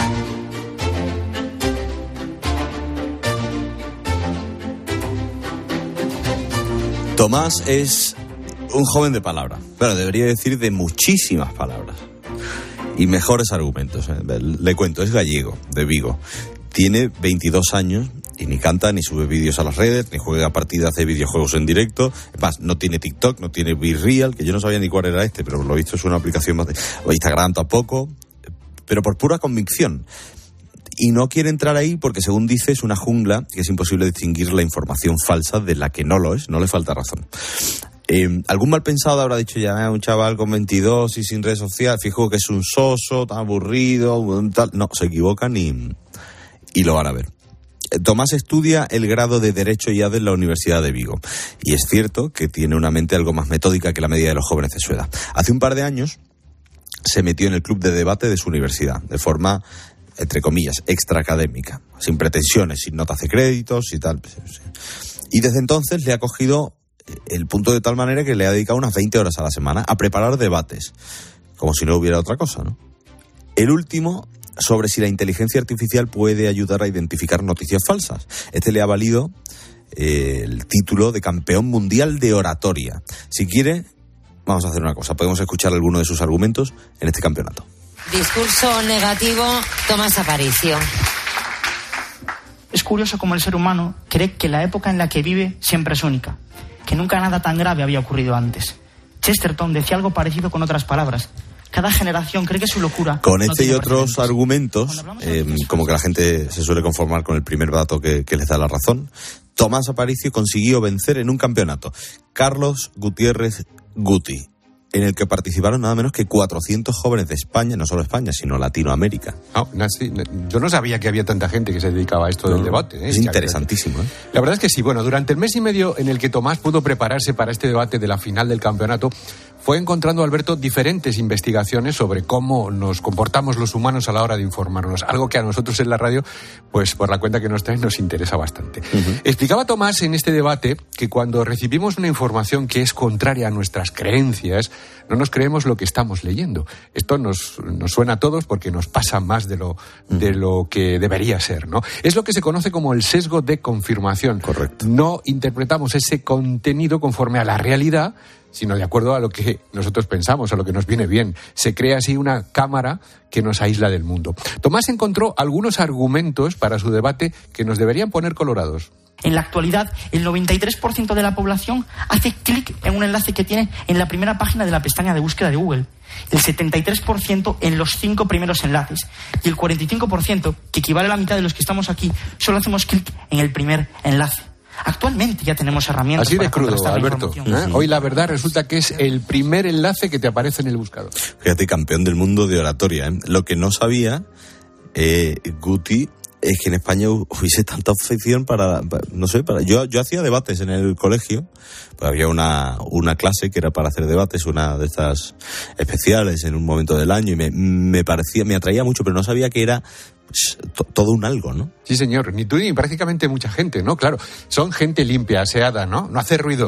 Tomás es un joven de palabra, pero debería decir de muchísimas palabras y mejores argumentos. ¿eh? Le cuento, es gallego, de Vigo. Tiene veintidós años y ni canta, ni sube vídeos a las redes, ni juega partidas de videojuegos en directo. Es más, no tiene TikTok, no tiene BeReal, que yo no sabía ni cuál era este, pero por lo visto es una aplicación más de... O Instagram tampoco, pero por pura convicción. Y no quiere entrar ahí porque, según dice, es una jungla que es imposible distinguir la información falsa de la que no lo es, no le falta razón. Eh, algún mal pensado habrá dicho ya, eh, un chaval con veintidós y sin redes sociales, fijo que es un soso, tan aburrido, tal. No, se equivocan y, y lo van a ver. Tomás estudia el grado de Derecho y A D en la Universidad de Vigo. Y es cierto que tiene una mente algo más metódica que la media de los jóvenes de su edad. Hace un par de años se metió en el club de debate de su universidad, de forma, entre comillas, extraacadémica, sin pretensiones, sin notas de créditos y tal. Y desde entonces le ha cogido el punto de tal manera que le ha dedicado unas veinte horas a la semana a preparar debates, como si no hubiera otra cosa, ¿no? El último, sobre si la inteligencia artificial puede ayudar a identificar noticias falsas. Este le ha valido eh, el título de campeón mundial de oratoria. Si quiere, vamos a hacer una cosa, podemos escuchar alguno de sus argumentos en este campeonato. Discurso negativo, Tomás Aparicio. Es curioso cómo el ser humano cree que la época en la que vive siempre es única, que nunca nada tan grave había ocurrido antes. Chesterton decía algo parecido con otras palabras. Cada generación cree que su locura... Con este no tiene y otros argumentos, eh, como que la gente se suele conformar con el primer dato que, que les da la razón, Tomás Aparicio consiguió vencer en un campeonato Carlos Gutiérrez Guti, en el que participaron nada menos que cuatrocientos jóvenes de España, no solo España, sino Latinoamérica. No, no, sí, no, yo no sabía que había tanta gente que se dedicaba a esto del no, debate. ¿eh? Es interesantísimo. ¿eh? La verdad es que sí. Bueno, durante el mes y medio en el que Tomás pudo prepararse para este debate de la final del campeonato, fue encontrando, Alberto, diferentes investigaciones sobre cómo nos comportamos los humanos a la hora de informarnos. Algo que a nosotros en la radio, pues por la cuenta que nos traen, nos interesa bastante. Uh-huh. Explicaba Tomás en este debate que cuando recibimos una información que es contraria a nuestras creencias, no nos creemos lo que estamos leyendo. Esto nos, nos suena a todos porque nos pasa más de lo, uh-huh. de lo que debería ser, ¿no? Es lo que se conoce como el sesgo de confirmación. Correcto. No interpretamos ese contenido conforme a la realidad, sino de acuerdo a lo que nosotros pensamos, a lo que nos viene bien. Se crea así una cámara que nos aísla del mundo. Tomás encontró algunos argumentos para su debate que nos deberían poner colorados. En la actualidad, el noventa y tres por ciento de la población hace clic en un enlace que tiene en la primera página de la pestaña de búsqueda de Google, el setenta y tres por ciento en los cinco primeros enlaces y el cuarenta y cinco por ciento, que equivale a la mitad de los que estamos aquí, solo hacemos clic en el primer enlace. Actualmente ya tenemos herramientas así de para crudo, Alberto. ¿eh? Hoy la verdad resulta que es el primer enlace que te aparece en el buscador. Fíjate, campeón del mundo de oratoria. ¿eh? Lo que no sabía, eh, Guti, es que en España hubiese tanta afición para, para no sé, para yo yo hacía debates en el colegio, pues había una una clase que era para hacer debates, una de estas especiales en un momento del año, y me, me parecía, me atraía mucho, pero no sabía que era todo un algo, ¿no? Sí, señor, ni tú ni prácticamente mucha gente, ¿no? Claro, son gente limpia, aseada, ¿no? No hace ruido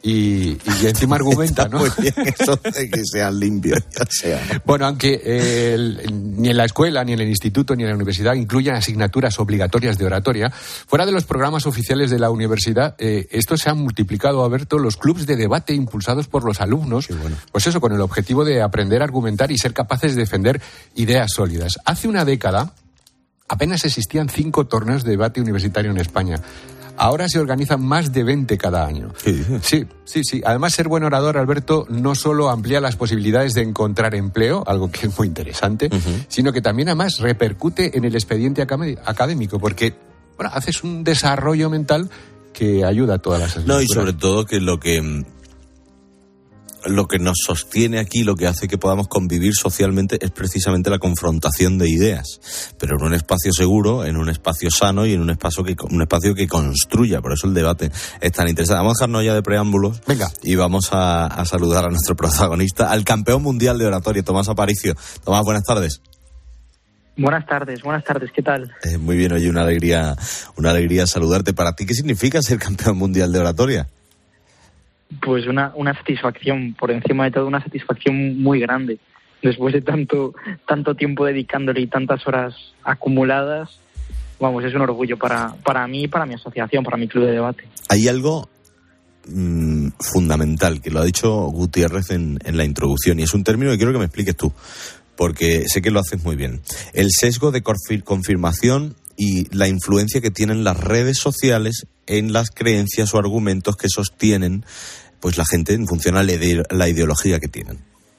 y, y encima argumenta, ¿no? Muy bien eso de que sean limpios, ya sea. Bueno, aunque eh, el, ni en la escuela, ni en el instituto, ni en la universidad incluyan asignaturas obligatorias de oratoria, fuera de los programas oficiales de la universidad, eh, estos se han multiplicado, Alberto, los clubs de debate impulsados por los alumnos, sí, bueno. Pues eso, con el objetivo de aprender a argumentar y ser capaces de defender ideas sólidas. Hace una década apenas existían cinco torneos de debate universitario en España. Ahora se organizan más de veinte cada año. Sí, sí, sí, sí. Además, ser buen orador, Alberto, no solo amplía las posibilidades de encontrar empleo, algo que es muy interesante, uh-huh. sino que también además repercute en el expediente académico, porque bueno, haces un desarrollo mental que ayuda a todas las asignaturas. No, y sobre todo que lo que lo que nos sostiene aquí, lo que hace que podamos convivir socialmente es precisamente la confrontación de ideas, pero en un espacio seguro, en un espacio sano y en un espacio que un espacio que construya. Por eso el debate es tan interesante. Vamos a dejarnos ya de preámbulos. Venga. Y vamos a, a saludar a nuestro protagonista, al campeón mundial de oratoria, Tomás Aparicio. Tomás, buenas tardes. Buenas tardes, buenas tardes, ¿qué tal? Eh, muy bien, oye, una alegría, una alegría saludarte. ¿Para ti qué significa ser campeón mundial de oratoria? Pues una, una satisfacción, por encima de todo una satisfacción muy grande. Después de tanto, tanto tiempo dedicándole y tantas horas acumuladas, vamos, es un orgullo para, para mí y para mi asociación, para mi club de debate. Hay algo mmm, fundamental, que lo ha dicho Gutiérrez en, en la introducción, y es un término que quiero que me expliques tú, porque sé que lo haces muy bien. El sesgo de confirmación y la influencia que tienen las redes sociales en las creencias o argumentos que sostienen pues la gente en función a la ideología que tienen.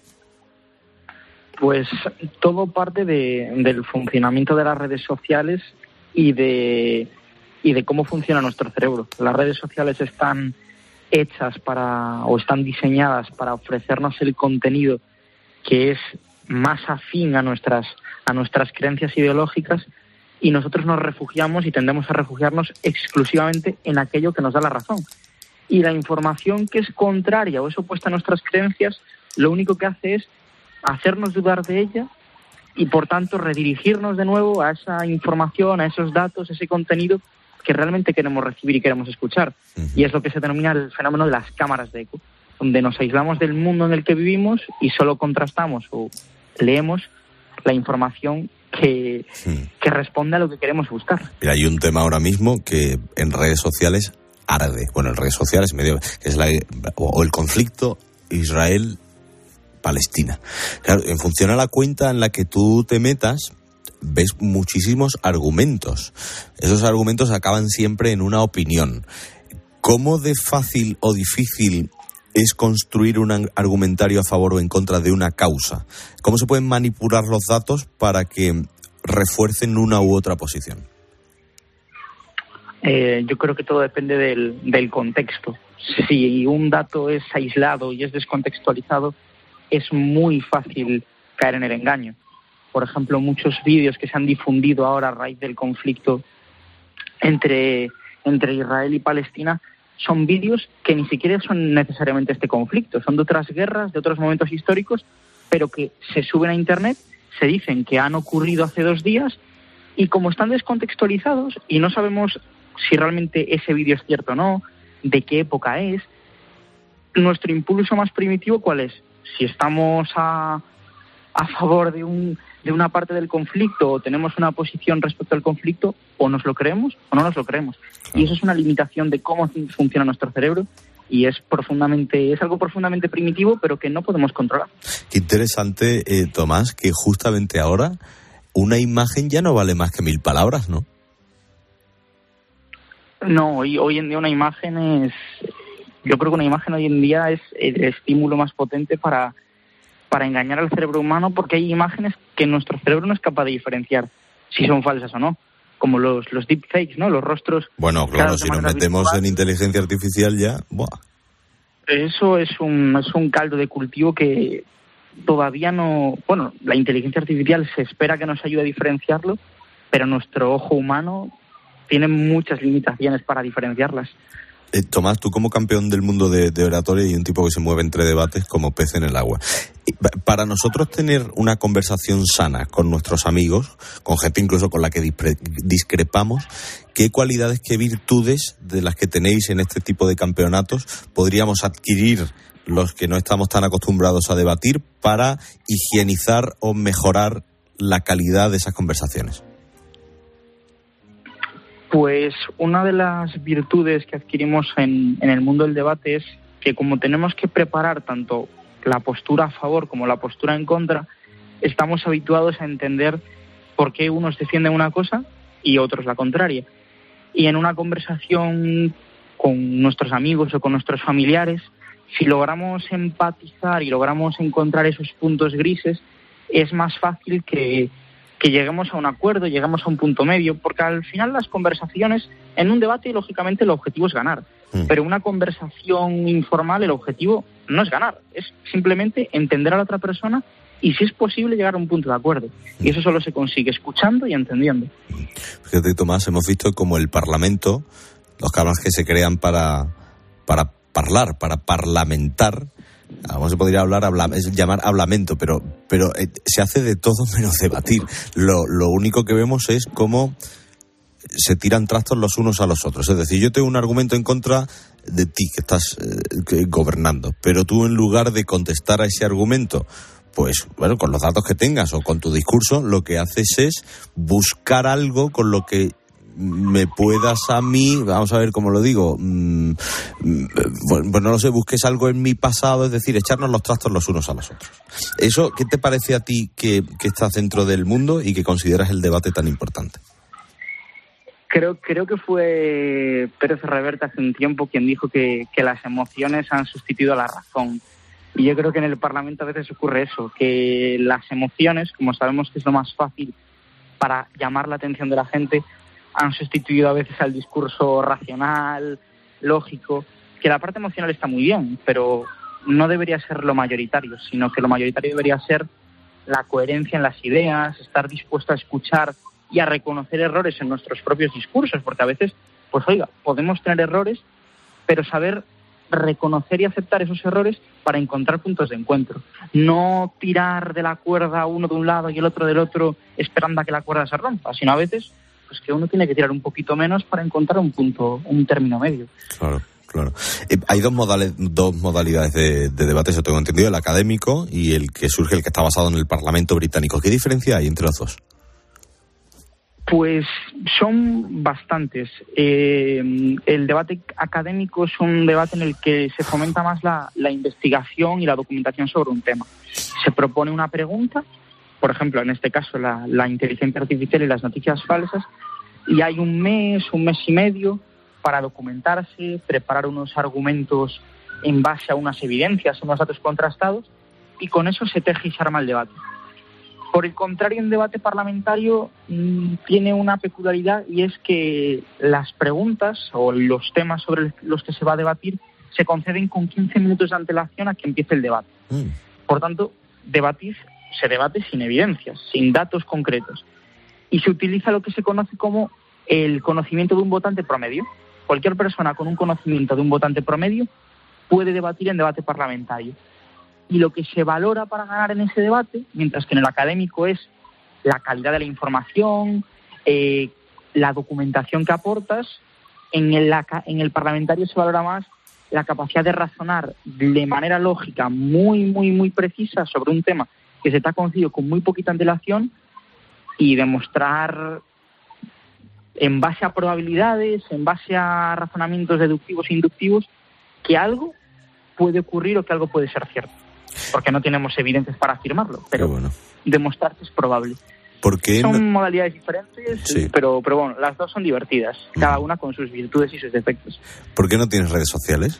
Pues todo parte de, del funcionamiento de las redes sociales y de, y de cómo funciona nuestro cerebro. Las redes sociales están hechas para o están diseñadas para ofrecernos el contenido que es más afín a nuestras, a nuestras creencias ideológicas, y nosotros nos refugiamos y tendemos a refugiarnos exclusivamente en aquello que nos da la razón. Y la información que es contraria o es opuesta a nuestras creencias, lo único que hace es hacernos dudar de ella y, por tanto, redirigirnos de nuevo a esa información, a esos datos, ese contenido que realmente queremos recibir y queremos escuchar. Uh-huh. Y es lo que se denomina el fenómeno de las cámaras de eco, donde nos aislamos del mundo en el que vivimos y solo contrastamos o leemos la información que, sí. que responde a lo que queremos buscar. Mira, hay un tema ahora mismo que en redes sociales arde. Bueno, en redes sociales medio que es la o el conflicto Israel-Palestina. Claro, en función a la cuenta en la que tú te metas, ves muchísimos argumentos. Esos argumentos acaban siempre en una opinión. ¿Cómo de fácil o difícil es construir un argumentario a favor o en contra de una causa? ¿Cómo se pueden manipular los datos para que refuercen una u otra posición? Eh, yo creo que todo depende del, del contexto. Si un dato es aislado y es descontextualizado, es muy fácil caer en el engaño. Por ejemplo, muchos vídeos que se han difundido ahora a raíz del conflicto entre, entre Israel y Palestina son vídeos que ni siquiera son necesariamente este conflicto, son de otras guerras, de otros momentos históricos, pero que se suben a Internet, se dicen que han ocurrido hace dos días, y como están descontextualizados y no sabemos si realmente ese vídeo es cierto o no, de qué época es, nuestro impulso más primitivo, ¿cuál es? Si estamos a, a favor de un de una parte del conflicto o tenemos una posición respecto al conflicto, o nos lo creemos o no nos lo creemos. Y eso es una limitación de cómo funciona nuestro cerebro, y es profundamente es algo profundamente primitivo, pero que no podemos controlar. Qué interesante, eh, Tomás, que justamente ahora una imagen ya no vale más que mil palabras, ¿no? No, hoy, hoy en día una imagen es... Yo creo que una imagen hoy en día es el estímulo más potente para... para engañar al cerebro humano, porque hay imágenes que nuestro cerebro no es capaz de diferenciar si son falsas o no, como los, los deepfakes, ¿no? Los rostros... Bueno, claro, si nos metemos virtual, en inteligencia artificial ya... ¡buah! Eso es un, es un caldo de cultivo que todavía no... Bueno, la inteligencia artificial se espera que nos ayude a diferenciarlo, pero nuestro ojo humano tiene muchas limitaciones para diferenciarlas. Eh, Tomás, tú como campeón del mundo de, de oratoria y un tipo que se mueve entre debates como pez en el agua. Para nosotros tener una conversación sana con nuestros amigos, con gente incluso con la que dispre, discrepamos, ¿qué cualidades, qué virtudes de las que tenéis en este tipo de campeonatos podríamos adquirir los que no estamos tan acostumbrados a debatir para higienizar o mejorar la calidad de esas conversaciones? Pues una de las virtudes que adquirimos en, en el mundo del debate es que, como tenemos que preparar tanto la postura a favor como la postura en contra, estamos habituados a entender por qué unos defienden una cosa y otros la contraria. Y en una conversación con nuestros amigos o con nuestros familiares, si logramos empatizar y logramos encontrar esos puntos grises, es más fácil que, que lleguemos a un acuerdo, lleguemos a un punto medio, porque al final las conversaciones, en un debate, lógicamente el objetivo es ganar, mm. pero una conversación informal, el objetivo no es ganar, es simplemente entender a la otra persona y, si es posible, llegar a un punto de acuerdo. Y eso solo se consigue escuchando y entendiendo. Fíjate, Tomás, hemos visto como el Parlamento, los cámaras que se crean para, para hablar, para parlamentar, vamos, se podría hablar, habla, llamar hablamento, pero, pero eh, se hace de todo menos debatir. Lo, lo único que vemos es cómo se tiran trastos los unos a los otros. Es decir, yo tengo un argumento en contra de ti, que estás eh, que, gobernando, pero tú, en lugar de contestar a ese argumento, pues bueno, con los datos que tengas o con tu discurso, lo que haces es buscar algo con lo que me puedas a mí, vamos a ver cómo lo digo, mmm, bueno, pues no lo sé, busques algo en mi pasado, es decir, echarnos los trastos los unos a los otros. ¿Eso qué te parece a ti, que, que estás dentro del mundo y que consideras el debate tan importante? Creo, creo que fue Pérez Reverte hace un tiempo quien dijo que, que las emociones han sustituido a la razón. Y yo creo que en el Parlamento a veces ocurre eso, que las emociones, como sabemos que es lo más fácil para llamar la atención de la gente, han sustituido a veces al discurso racional, lógico, que la parte emocional está muy bien, pero no debería ser lo mayoritario, sino que lo mayoritario debería ser la coherencia en las ideas, estar dispuesto a escuchar y a reconocer errores en nuestros propios discursos, porque a veces, pues oiga, podemos tener errores, pero saber reconocer y aceptar esos errores para encontrar puntos de encuentro. No tirar de la cuerda uno de un lado y el otro del otro esperando a que la cuerda se rompa, sino a veces pues que uno tiene que tirar un poquito menos para encontrar un punto, un término medio. Claro, claro. Eh, hay dos, modales, dos modalidades de, de debate, eso tengo entendido, el académico y el que surge, el que está basado en el Parlamento británico. ¿Qué diferencia hay entre los dos? Pues son bastantes. Eh, el debate académico es un debate en el que se fomenta más la, la investigación y la documentación sobre un tema. Se propone una pregunta, por ejemplo, en este caso la, la inteligencia artificial y las noticias falsas, y hay un mes, un mes y medio para documentarse, preparar unos argumentos en base a unas evidencias, unos datos contrastados, y con eso se teje y se arma el debate. Por el contrario, en debate parlamentario mmm, tiene una peculiaridad, y es que las preguntas o los temas sobre los que se va a debatir se conceden con quince minutos de antelación a que empiece el debate. Mm. Por tanto, debatir se debate sin evidencias, sin datos concretos. Y se utiliza lo que se conoce como el conocimiento de un votante promedio. Cualquier persona con un conocimiento de un votante promedio puede debatir en debate parlamentario. Y lo que se valora para ganar en ese debate, mientras que en el académico es la calidad de la información, eh, la documentación que aportas, en el, en el parlamentario se valora más la capacidad de razonar de manera lógica, muy, muy, muy precisa sobre un tema que se te ha conocido con muy poquita antelación, y demostrar en base a probabilidades, en base a razonamientos deductivos e inductivos, que algo puede ocurrir o que algo puede ser cierto. Porque no tenemos evidencias para afirmarlo, pero bueno, demostrar que es probable. ¿Por qué son no... modalidades diferentes, sí. pero, pero bueno, las dos son divertidas, cada una con sus virtudes y sus defectos. ¿Por qué no tienes redes sociales?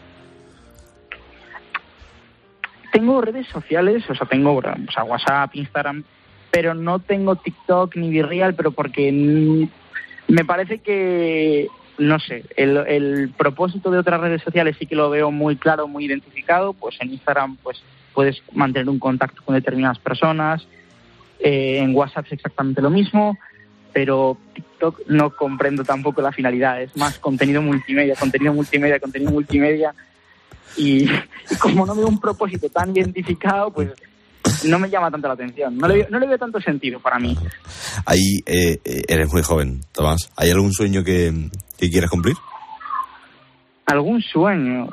Tengo redes sociales, o sea, tengo o sea, WhatsApp, Instagram, pero no tengo TikTok ni Virreal, pero porque me parece que, no sé, el, el propósito de otras redes sociales sí que lo veo muy claro, muy identificado. Pues en Instagram pues puedes mantener un contacto con determinadas personas, eh, en WhatsApp es exactamente lo mismo, pero TikTok no comprendo tampoco la finalidad, es más contenido multimedia, contenido multimedia, contenido multimedia. Y, y como no veo un propósito tan identificado, pues no me llama tanto la atención. No le veo, no le veo tanto sentido para mí. Ahí eh, eres muy joven, Tomás. ¿Hay algún sueño que, que quieras cumplir? ¿Algún sueño?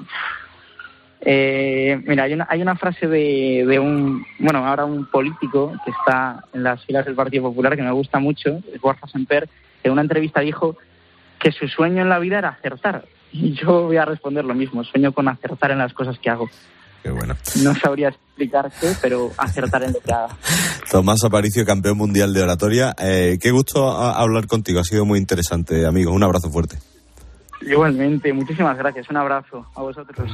Eh, mira, hay una, hay una frase de, de un, bueno, ahora un político que está en las filas del Partido Popular que me gusta mucho, Borja Semper, que en una entrevista dijo que su sueño en la vida era acertar. Y yo voy a responder lo mismo, sueño con acertar en las cosas que hago. Qué bueno. No sabría explicar qué, pero acertar en lo que haga. Tomás Aparicio, campeón mundial de oratoria. Eh, qué gusto a, a hablar contigo, ha sido muy interesante, amigo. Un abrazo fuerte. Igualmente, muchísimas gracias. Un abrazo a vosotros.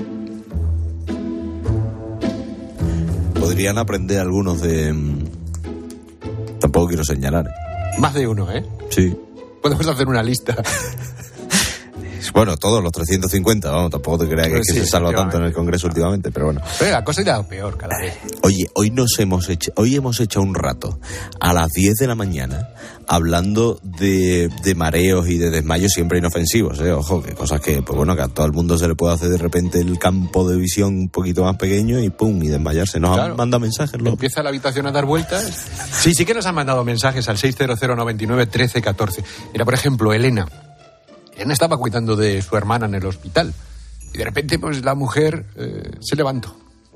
Podrían aprender algunos de... Tampoco quiero señalar. Más de uno, ¿eh? Sí. Podemos hacer una lista. Bueno, todos los trescientos cincuenta, vamos, tampoco te creas que, Pues que sí, se salva tanto en el Congreso últimamente, pero bueno. Pero la cosa irá peor cada vez. Oye, hoy nos hemos hecho, hoy hemos hecho un rato a las diez de la mañana hablando de, de mareos y de desmayos siempre inofensivos, ¿eh? Ojo, que cosas que, pues bueno, que a todo el mundo se le puede hacer de repente el campo de visión un poquito más pequeño y pum, y desmayarse. Nos Claro. han mandado mensajes, ¿no? Empieza la habitación a dar vueltas. Sí, sí que nos han mandado mensajes al seis cero cero nueve nueve uno tres uno cuatro. Mira, por ejemplo, Elena. Elena estaba cuidando de su hermana en el hospital y de repente pues la mujer eh, se levantó.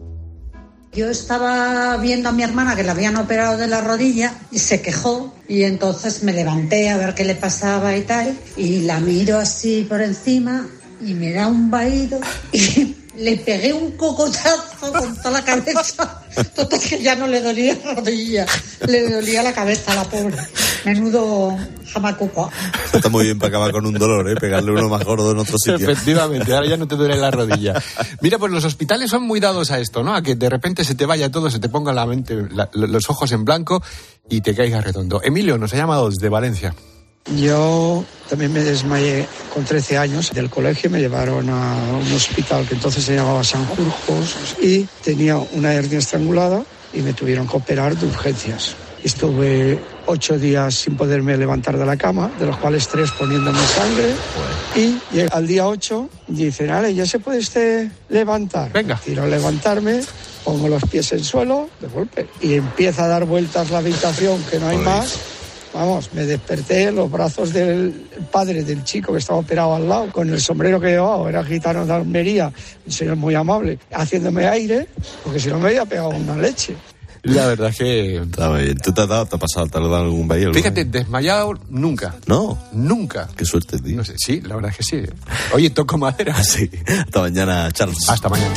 Yo estaba viendo a mi hermana que le habían operado de la rodilla y se quejó y entonces me levanté a ver qué le pasaba y tal y la miro así por encima y me da un vaído y le pegué un cocotazo con toda la cabeza. Total que ya no le dolía la rodilla, le dolía la cabeza a la pobre. Menudo jamacuco. Está muy bien para acabar con un dolor, ¿eh? Pegarle uno más gordo en otro sitio. Efectivamente, ahora ya no te duele la rodilla. Mira, pues los hospitales son muy dados a esto, ¿no? A que de repente se te vaya todo, se te ponga la mente, la, los ojos en blanco y te caiga redondo. Emilio nos ha llamado desde Valencia. Yo también me desmayé con trece años del colegio, me llevaron a un hospital que entonces se llamaba Sanjurjos y tenía una hernia estrangulada y me tuvieron que operar de urgencias. Estuve ocho días sin poderme levantar de la cama, de los cuales tres poniéndome sangre. Y al día ocho dicen, Ale, ya se puede usted levantar. Venga. Quiero levantarme, pongo los pies en el suelo, de golpe. Y empieza a dar vueltas la habitación, que no hay más. Vamos, me desperté en los brazos del padre del chico que estaba operado al lado, con el sombrero que llevaba, era gitano de Almería, un señor muy amable, haciéndome aire, porque si no me había pegado una leche. La verdad es que... Está bien. ¿Tú te has dado, te has pasado, te has dado algún baile? Fíjate, desmayado nunca. ¿No? Nunca. Qué suerte, tío. No sé, sí, la verdad es que sí. Oye, toco madera. Sí. Hasta mañana, Charles. Hasta mañana.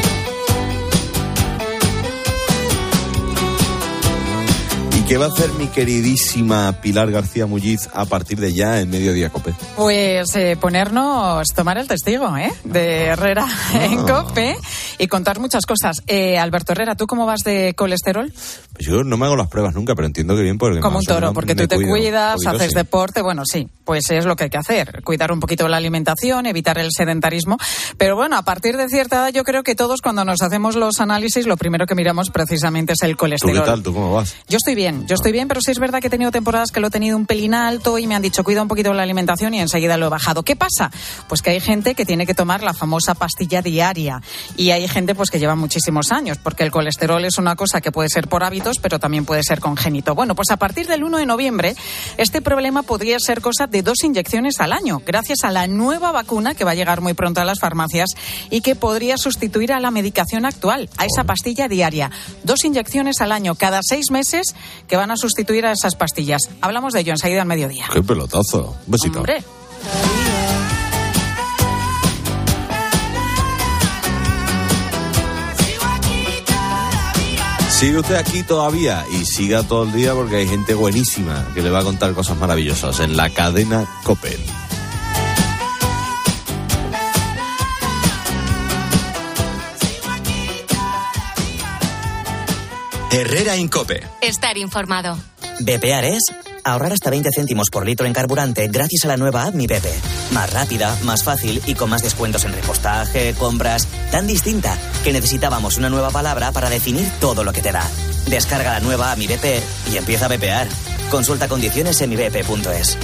¿Qué va a hacer mi queridísima Pilar García Muñiz a partir de ya en Mediodía COPE? Pues eh, ponernos, tomar el testigo, ¿eh? De Herrera Ah. en COPE y contar muchas cosas. Eh, Alberto Herrera, ¿tú cómo vas de colesterol? Pues yo no me hago las pruebas nunca, pero entiendo que bien por el Como un toro, porque tú te cuidas, haces sí. deporte, bueno, sí, pues es lo que hay que hacer, cuidar un poquito la alimentación, evitar el sedentarismo, pero bueno, a partir de cierta edad yo creo que todos cuando nos hacemos los análisis lo primero que miramos precisamente es el ¿Tú colesterol. qué tal? ¿Tú cómo vas? Yo estoy bien, yo estoy bien, pero sí es verdad que he tenido temporadas que lo he tenido un pelín alto y me han dicho cuida un poquito la alimentación y enseguida lo he bajado. ¿Qué pasa? Pues que hay gente que tiene que tomar la famosa pastilla diaria y hay gente pues que lleva muchísimos años, porque el colesterol es una cosa que puede ser por hábitos, pero también puede ser congénito. Bueno, pues a partir del uno de noviembre este problema podría ser cosa de dos inyecciones al año, gracias a la nueva vacuna que va a llegar muy pronto a las farmacias y que podría sustituir a la medicación actual, a esa pastilla diaria. Dos inyecciones al año, cada seis meses, que van a sustituir a esas pastillas. Hablamos de ello enseguida al mediodía. ¡Qué pelotazo! Un besito. ¡Hombre! Sigue usted aquí todavía y siga todo el día porque hay gente buenísima que le va a contar cosas maravillosas en la cadena COPE. Herrera en COPE. Estar informado. Bepear es ahorrar hasta veinte céntimos por litro en carburante gracias a la nueva app Mi Bepe. Más rápida, más fácil y con más descuentos en repostaje, compras, tan distinta que necesitábamos una nueva palabra para definir todo lo que te da. Descarga la nueva app Mi Bepe y empieza a bepear. Consulta condiciones en mi bepe punto es.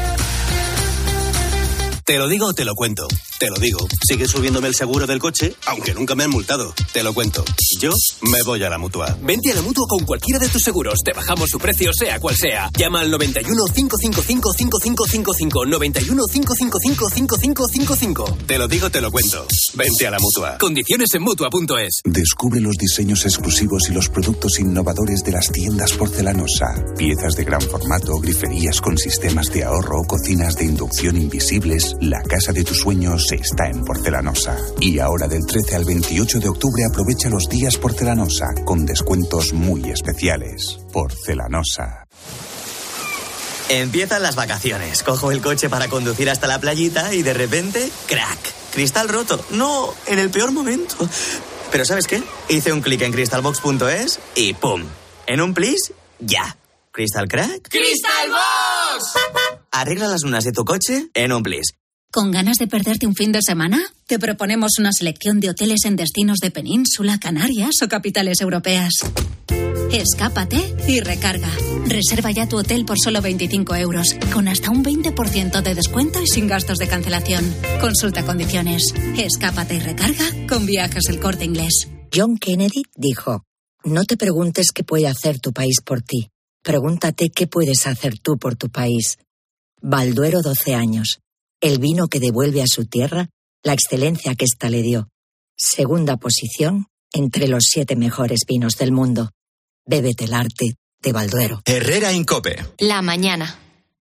Te lo digo o te lo cuento. Te lo digo. Sigue subiéndome el seguro del coche, aunque nunca me han multado. Te lo cuento. Yo me voy a la Mutua. Vente a la Mutua con cualquiera de tus seguros. Te bajamos su precio, sea cual sea. Llama al noventa y uno, cinco cinco cinco, cinco cinco cinco cinco. noventa y uno, cinco cinco cinco, cinco cinco cinco cinco. Te lo digo, te lo cuento. Vente a la Mutua. Condiciones en Mutua punto es. Descubre los diseños exclusivos y los productos innovadores de las tiendas Porcelanosa. Piezas de gran formato, griferías con sistemas de ahorro, cocinas de inducción invisibles. La casa de tus sueños está en Porcelanosa. Y ahora del trece al veintiocho de octubre aprovecha los días Porcelanosa con descuentos muy especiales. Porcelanosa. Empiezan las vacaciones. Cojo el coche para conducir hasta la playita y de repente, ¡crack! Cristal roto. No, en el peor momento. Pero ¿sabes qué? Hice un clic en crystalbox punto es y ¡pum! En un plis, ya. ¿Crystal crack? ¡Crystalbox! Arregla las lunas de tu coche en un plis. ¿Con ganas de perderte un fin de semana? Te proponemos una selección de hoteles en destinos de Península, Canarias o capitales europeas. Escápate y recarga. Reserva ya tu hotel por solo veinticinco euros, con hasta un veinte por ciento de descuento y sin gastos de cancelación. Consulta condiciones. Escápate y recarga con Viajes El Corte Inglés. John Kennedy dijo: no te preguntes qué puede hacer tu país por ti. Pregúntate qué puedes hacer tú por tu país. Balduero doce años. El vino que devuelve a su tierra la excelencia que ésta le dio. Segunda posición entre los siete mejores vinos del mundo. Bébete el arte de Balduero. Herrera en COPE. La mañana.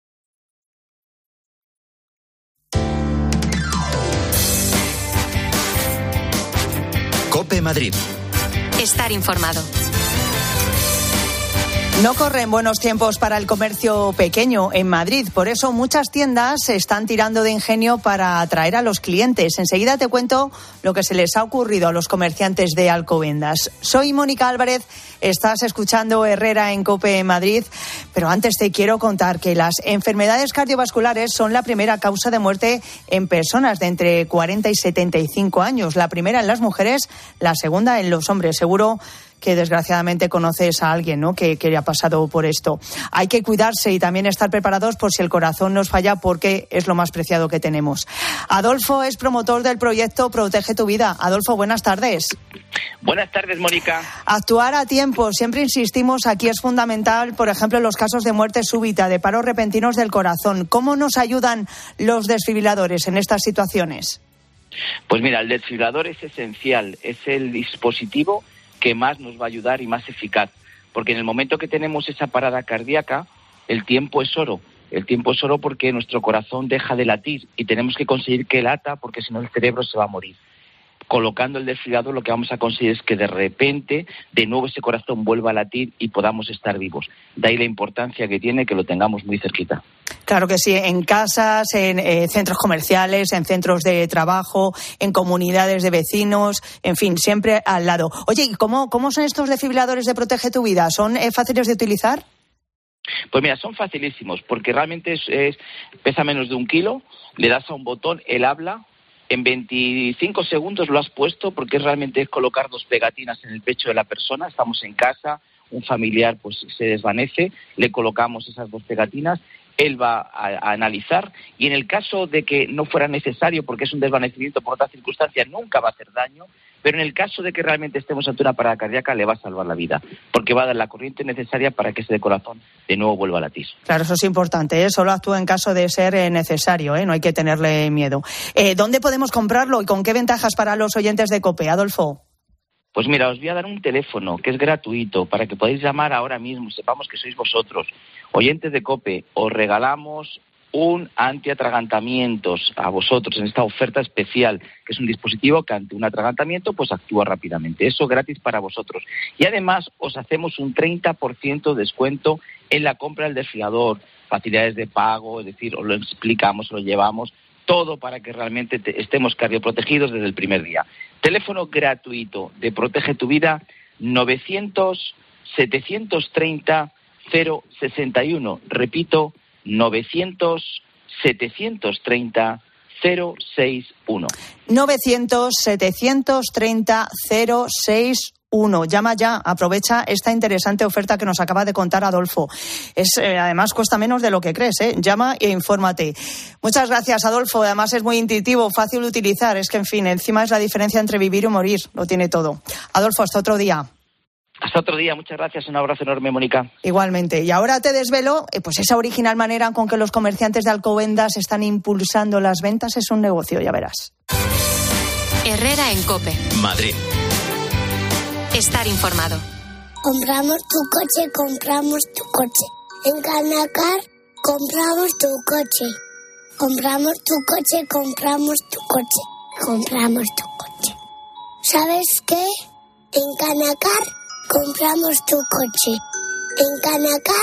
COPE Madrid. Estar informado. No corren buenos tiempos para el comercio pequeño en Madrid. Por eso muchas tiendas se están tirando de ingenio para atraer a los clientes. Enseguida te cuento lo que se les ha ocurrido a los comerciantes de Alcobendas. Soy Mónica Álvarez, estás escuchando Herrera en COPE en Madrid. Pero antes te quiero contar que las enfermedades cardiovasculares son la primera causa de muerte en personas de entre cuarenta y setenta y cinco años. La primera en las mujeres, la segunda en los hombres. Seguro que desgraciadamente conoces a alguien, ¿no?, que, que ha pasado por esto. Hay que cuidarse y también estar preparados por si el corazón nos falla, porque es lo más preciado que tenemos. Adolfo es promotor del proyecto Protege tu Vida. Adolfo, buenas tardes. Buenas tardes, Mónica. Actuar a tiempo, siempre insistimos, aquí es fundamental, por ejemplo, en los casos de muerte súbita, de paros repentinos del corazón. ¿Cómo nos ayudan los desfibriladores en estas situaciones? Pues mira, el desfibrilador es esencial, es el dispositivo que más nos va a ayudar y más eficaz, porque en el momento que tenemos esa parada cardíaca, el tiempo es oro. El tiempo es oro porque nuestro corazón deja de latir y tenemos que conseguir que lata, porque si no el cerebro se va a morir. Colocando el desfibrilador lo que vamos a conseguir es que de repente de nuevo ese corazón vuelva a latir y podamos estar vivos. De ahí la importancia que tiene que lo tengamos muy cerquita. Claro que sí, en casas, en eh, centros comerciales, en centros de trabajo, en comunidades de vecinos, en fin, siempre al lado. Oye, ¿y cómo, cómo son estos desfibriladores de Protege tu Vida? ¿Son eh, fáciles de utilizar? Pues mira, son facilísimos, porque realmente es, es, pesa menos de un kilo, le das a un botón, él habla, en veinticinco segundos lo has puesto, porque realmente es colocar dos pegatinas en el pecho de la persona. Estamos en casa, un familiar pues se desvanece, le colocamos esas dos pegatinas, él va a, a analizar, y en el caso de que no fuera necesario, porque es un desvanecimiento por otra circunstancia, nunca va a hacer daño, pero en el caso de que realmente estemos ante una parada cardíaca, le va a salvar la vida, porque va a dar la corriente necesaria para que ese corazón de nuevo vuelva a latir. Claro, eso es importante, ¿eh? Solo actúa en caso de ser eh, necesario, ¿eh? No hay que tenerle miedo. Eh, ¿Dónde podemos comprarlo y con qué ventajas para los oyentes de COPE, Adolfo? Pues mira, os voy a dar un teléfono que es gratuito para que podáis llamar ahora mismo, sepamos que sois vosotros. Oyentes de COPE, os regalamos un antiatragantamientos a vosotros en esta oferta especial, que es un dispositivo que ante un atragantamiento pues actúa rápidamente. Eso gratis para vosotros. Y además os hacemos un treinta por ciento de descuento en la compra del desfibrilador, facilidades de pago, es decir, os lo explicamos, os lo llevamos, todo para que realmente te, estemos cardioprotegidos desde el primer día. Teléfono gratuito de Protege tu Vida, novecientos, setecientos treinta, cero sesenta y uno. Repito, novecientos, setecientos treinta, cero sesenta y uno. novecientos, setecientos treinta, cero sesenta y uno. Llama ya, aprovecha esta interesante oferta que nos acaba de contar Adolfo. Es eh, además cuesta menos de lo que crees, ¿eh? Llama e infórmate. Muchas gracias, Adolfo. Además es muy intuitivo, fácil de utilizar. Es que, en fin, encima es la diferencia entre vivir y morir. Lo tiene todo. Adolfo, hasta otro día. Hasta otro día, muchas gracias, un abrazo enorme, Mónica. Igualmente. Y ahora te desvelo, eh, pues esa original manera con que los comerciantes de Alcobendas están impulsando las ventas es un negocio, ya verás. Herrera en COPE. Madrid. Estar informado. Compramos tu coche, compramos tu coche. En Canacar compramos tu coche. Compramos tu coche, compramos tu coche. Compramos tu coche. ¿Sabes qué? En Canacar compramos tu coche. En Canacar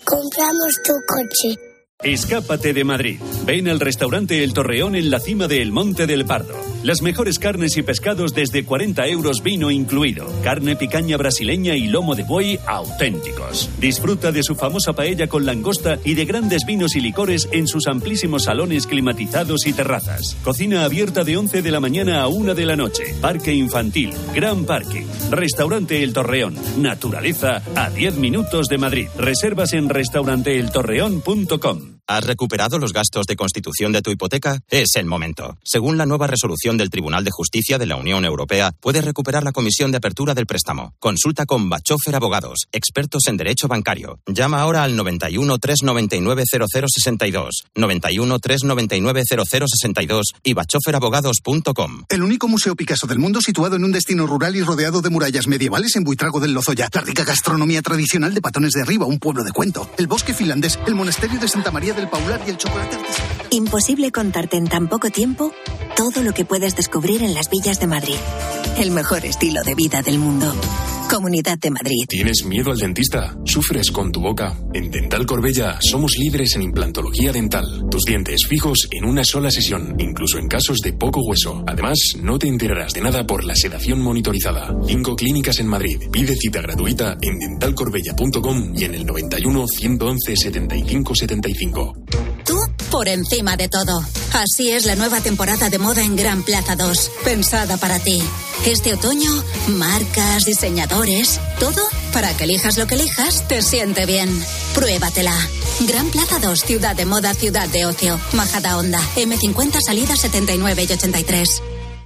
compramos tu coche. Escápate de Madrid. Ven al restaurante El Torreón en la cima de El Monte del Pardo. Las mejores carnes y pescados desde cuarenta euros, vino incluido. Carne, picaña brasileña y lomo de buey auténticos. Disfruta de su famosa paella con langosta y de grandes vinos y licores en sus amplísimos salones climatizados y terrazas. Cocina abierta de once de la mañana a una de la noche. Parque infantil, gran parking. Restaurante El Torreón. Naturaleza a diez minutos de Madrid. Reservas en restaurante el torreón punto com. ¿Has recuperado los gastos de constitución de tu hipoteca? Es el momento. Según la nueva resolución del Tribunal de Justicia de la Unión Europea, puedes recuperar la comisión de apertura del préstamo. Consulta con Bachofer Abogados, expertos en derecho bancario. Llama ahora al noventa y uno, trescientos noventa y nueve, cero cero sesenta y dos, noventa y uno, trescientos noventa y nueve, cero cero sesenta y dos y bachofer abogados punto com. El único museo Picasso del mundo situado en un destino rural y rodeado de murallas medievales en Buitrago del Lozoya. La rica gastronomía tradicional de Patones de Arriba, un pueblo de cuento. El bosque finlandés, el monasterio de Santa María del Paular y el chocolate artesanal. Imposible contarte en tan poco tiempo todo lo que puedes descubrir en las villas de Madrid. El mejor estilo de vida del mundo. Comunidad de Madrid. ¿Tienes miedo al dentista? ¿Sufres con tu boca? En Dental Corbella somos líderes en implantología dental. Tus dientes fijos en una sola sesión, incluso en casos de poco hueso. Además, no te enterarás de nada por la sedación monitorizada. Cinco clínicas en Madrid. Pide cita gratuita en dental corbella punto com y en el noventa y uno, ciento once, setenta y cinco setenta y cinco. Tú por encima de todo. Así es la nueva temporada de moda en Gran Plaza dos, pensada para ti. Este otoño, marcas, diseñadores, todo para que elijas lo que elijas, te siente bien. Pruébatela. Gran Plaza dos, ciudad de moda, ciudad de ocio. Majadahonda, eme cincuenta, salida setenta y nueve y ochenta y tres.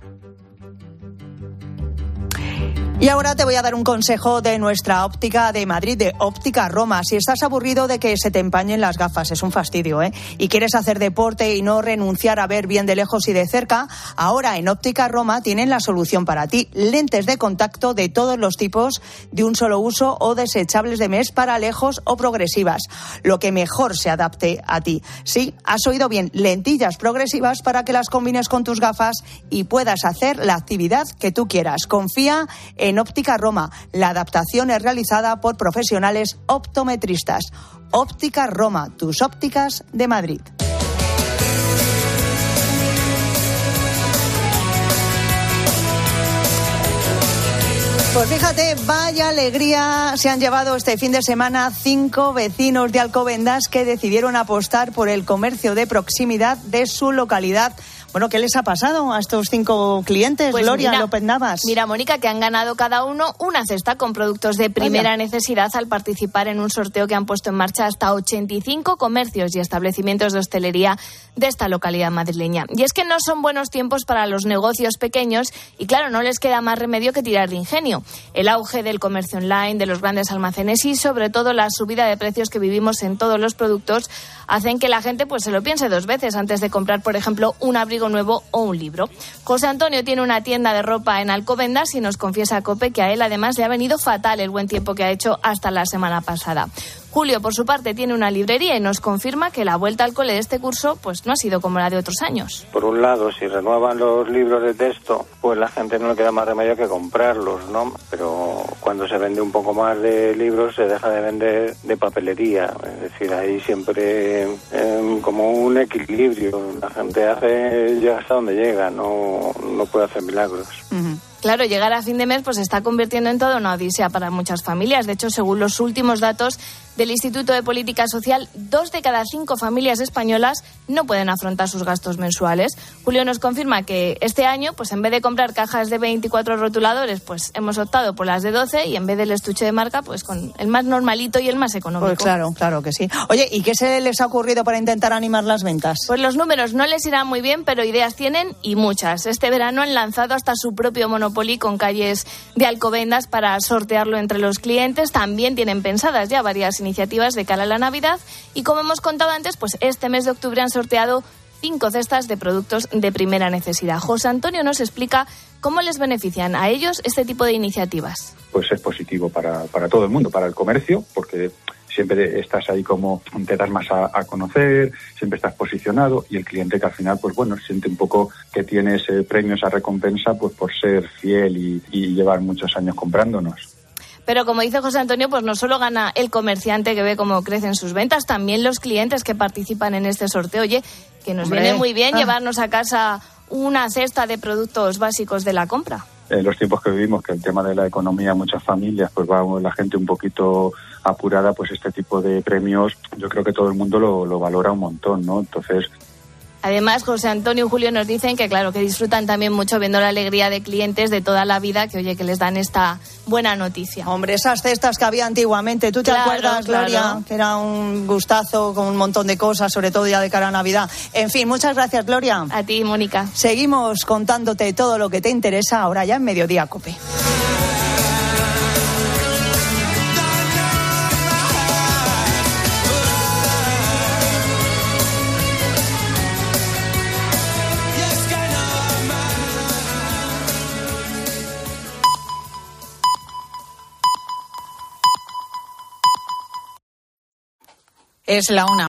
Y ahora te voy a dar un consejo de nuestra óptica de Madrid, de Óptica Roma. Si estás aburrido de que se te empañen las gafas, es un fastidio, ¿eh? Y quieres hacer deporte y no renunciar a ver bien de lejos y de cerca, ahora en Óptica Roma tienen la solución para ti. Lentes de contacto de todos los tipos, de un solo uso o desechables de M E S para lejos o progresivas. Lo que mejor se adapte a ti. Sí, has oído bien, lentillas progresivas para que las combines con tus gafas y puedas hacer la actividad que tú quieras. Confía en En Óptica Roma, la adaptación es realizada por profesionales optometristas. Óptica Roma, tus ópticas de Madrid. Pues fíjate, vaya alegría se han llevado este fin de semana cinco vecinos de Alcobendas que decidieron apostar por el comercio de proximidad de su localidad. Bueno, ¿qué les ha pasado a estos cinco clientes, pues Gloria mira, López Navas? Mira, Mónica, que han ganado cada uno una cesta con productos de primera Vaya. necesidad al participar en un sorteo que han puesto en marcha hasta ochenta y cinco comercios y establecimientos de hostelería de esta localidad madrileña. Y es que no son buenos tiempos para los negocios pequeños y, claro, no les queda más remedio que tirar de ingenio. El auge del comercio online, de los grandes almacenes y, sobre todo, la subida de precios que vivimos en todos los productos hacen que la gente pues se lo piense dos veces antes de comprar, por ejemplo, un abrigo nuevo o un libro. José Antonio tiene una tienda de ropa en Alcobendas y nos confiesa a COPE que a él además le ha venido fatal el buen tiempo que ha hecho hasta la semana pasada. Julio, por su parte, tiene una librería y nos confirma que la vuelta al cole de este curso pues no ha sido como la de otros años. Por un lado, si renuevan los libros de texto, pues la gente no le queda más remedio que comprarlos, ¿no? Pero cuando se vende un poco más de libros, se deja de vender de papelería. Es decir, hay siempre eh, como un equilibrio. La gente hace llega hasta donde llega, no, no puede hacer milagros. Uh-huh. Claro, llegar a fin de mes pues se está convirtiendo en toda una odisea para muchas familias. De hecho, según los últimos datos del Instituto de Política Social, dos de cada cinco familias españolas no pueden afrontar sus gastos mensuales. Julio nos confirma que este año, pues en vez de comprar cajas de veinticuatro rotuladores, pues hemos optado por las de doce y en vez del estuche de marca, pues con el más normalito y el más económico. Pues claro, claro que sí. Oye, ¿y qué se les ha ocurrido para intentar animar las ventas? Pues los números no les irán muy bien, pero ideas tienen y muchas. Este verano han lanzado hasta su propio Monopoly con calles de Alcobendas para sortearlo entre los clientes. También tienen pensadas ya varias iniciativas de cara a la Navidad y, como hemos contado antes, pues este mes de octubre han sorteado cinco cestas de productos de primera necesidad. José Antonio nos explica cómo les benefician a ellos este tipo de iniciativas. Pues es positivo para, para todo el mundo, para el comercio, porque siempre estás ahí como te das más a, a conocer, siempre estás posicionado y el cliente que al final, pues bueno, siente un poco que tiene ese premio, esa recompensa, pues por ser fiel y, y llevar muchos años comprándonos. Pero como dice José Antonio, pues no solo gana el comerciante que ve cómo crecen sus ventas, también los clientes que participan en este sorteo. Oye, que nos Hombre. viene muy bien Ah. llevarnos a casa una cesta de productos básicos de la compra. En los tiempos que vivimos, que el tema de la economía, muchas familias, pues va la gente un poquito apurada, pues este tipo de premios yo creo que todo el mundo lo, lo valora un montón, ¿no? Entonces... Además, José Antonio y Julio nos dicen que, claro, que disfrutan también mucho viendo la alegría de clientes de toda la vida, que, oye, que les dan esta buena noticia. Hombre, esas cestas que había antiguamente, ¿tú te Claro, acuerdas, Gloria? claro. Que era un gustazo con un montón de cosas, sobre todo ya de cara a Navidad. En fin, muchas gracias, Gloria. A ti, Mónica. Seguimos contándote todo lo que te interesa ahora ya en Mediodía Cope. Es la una.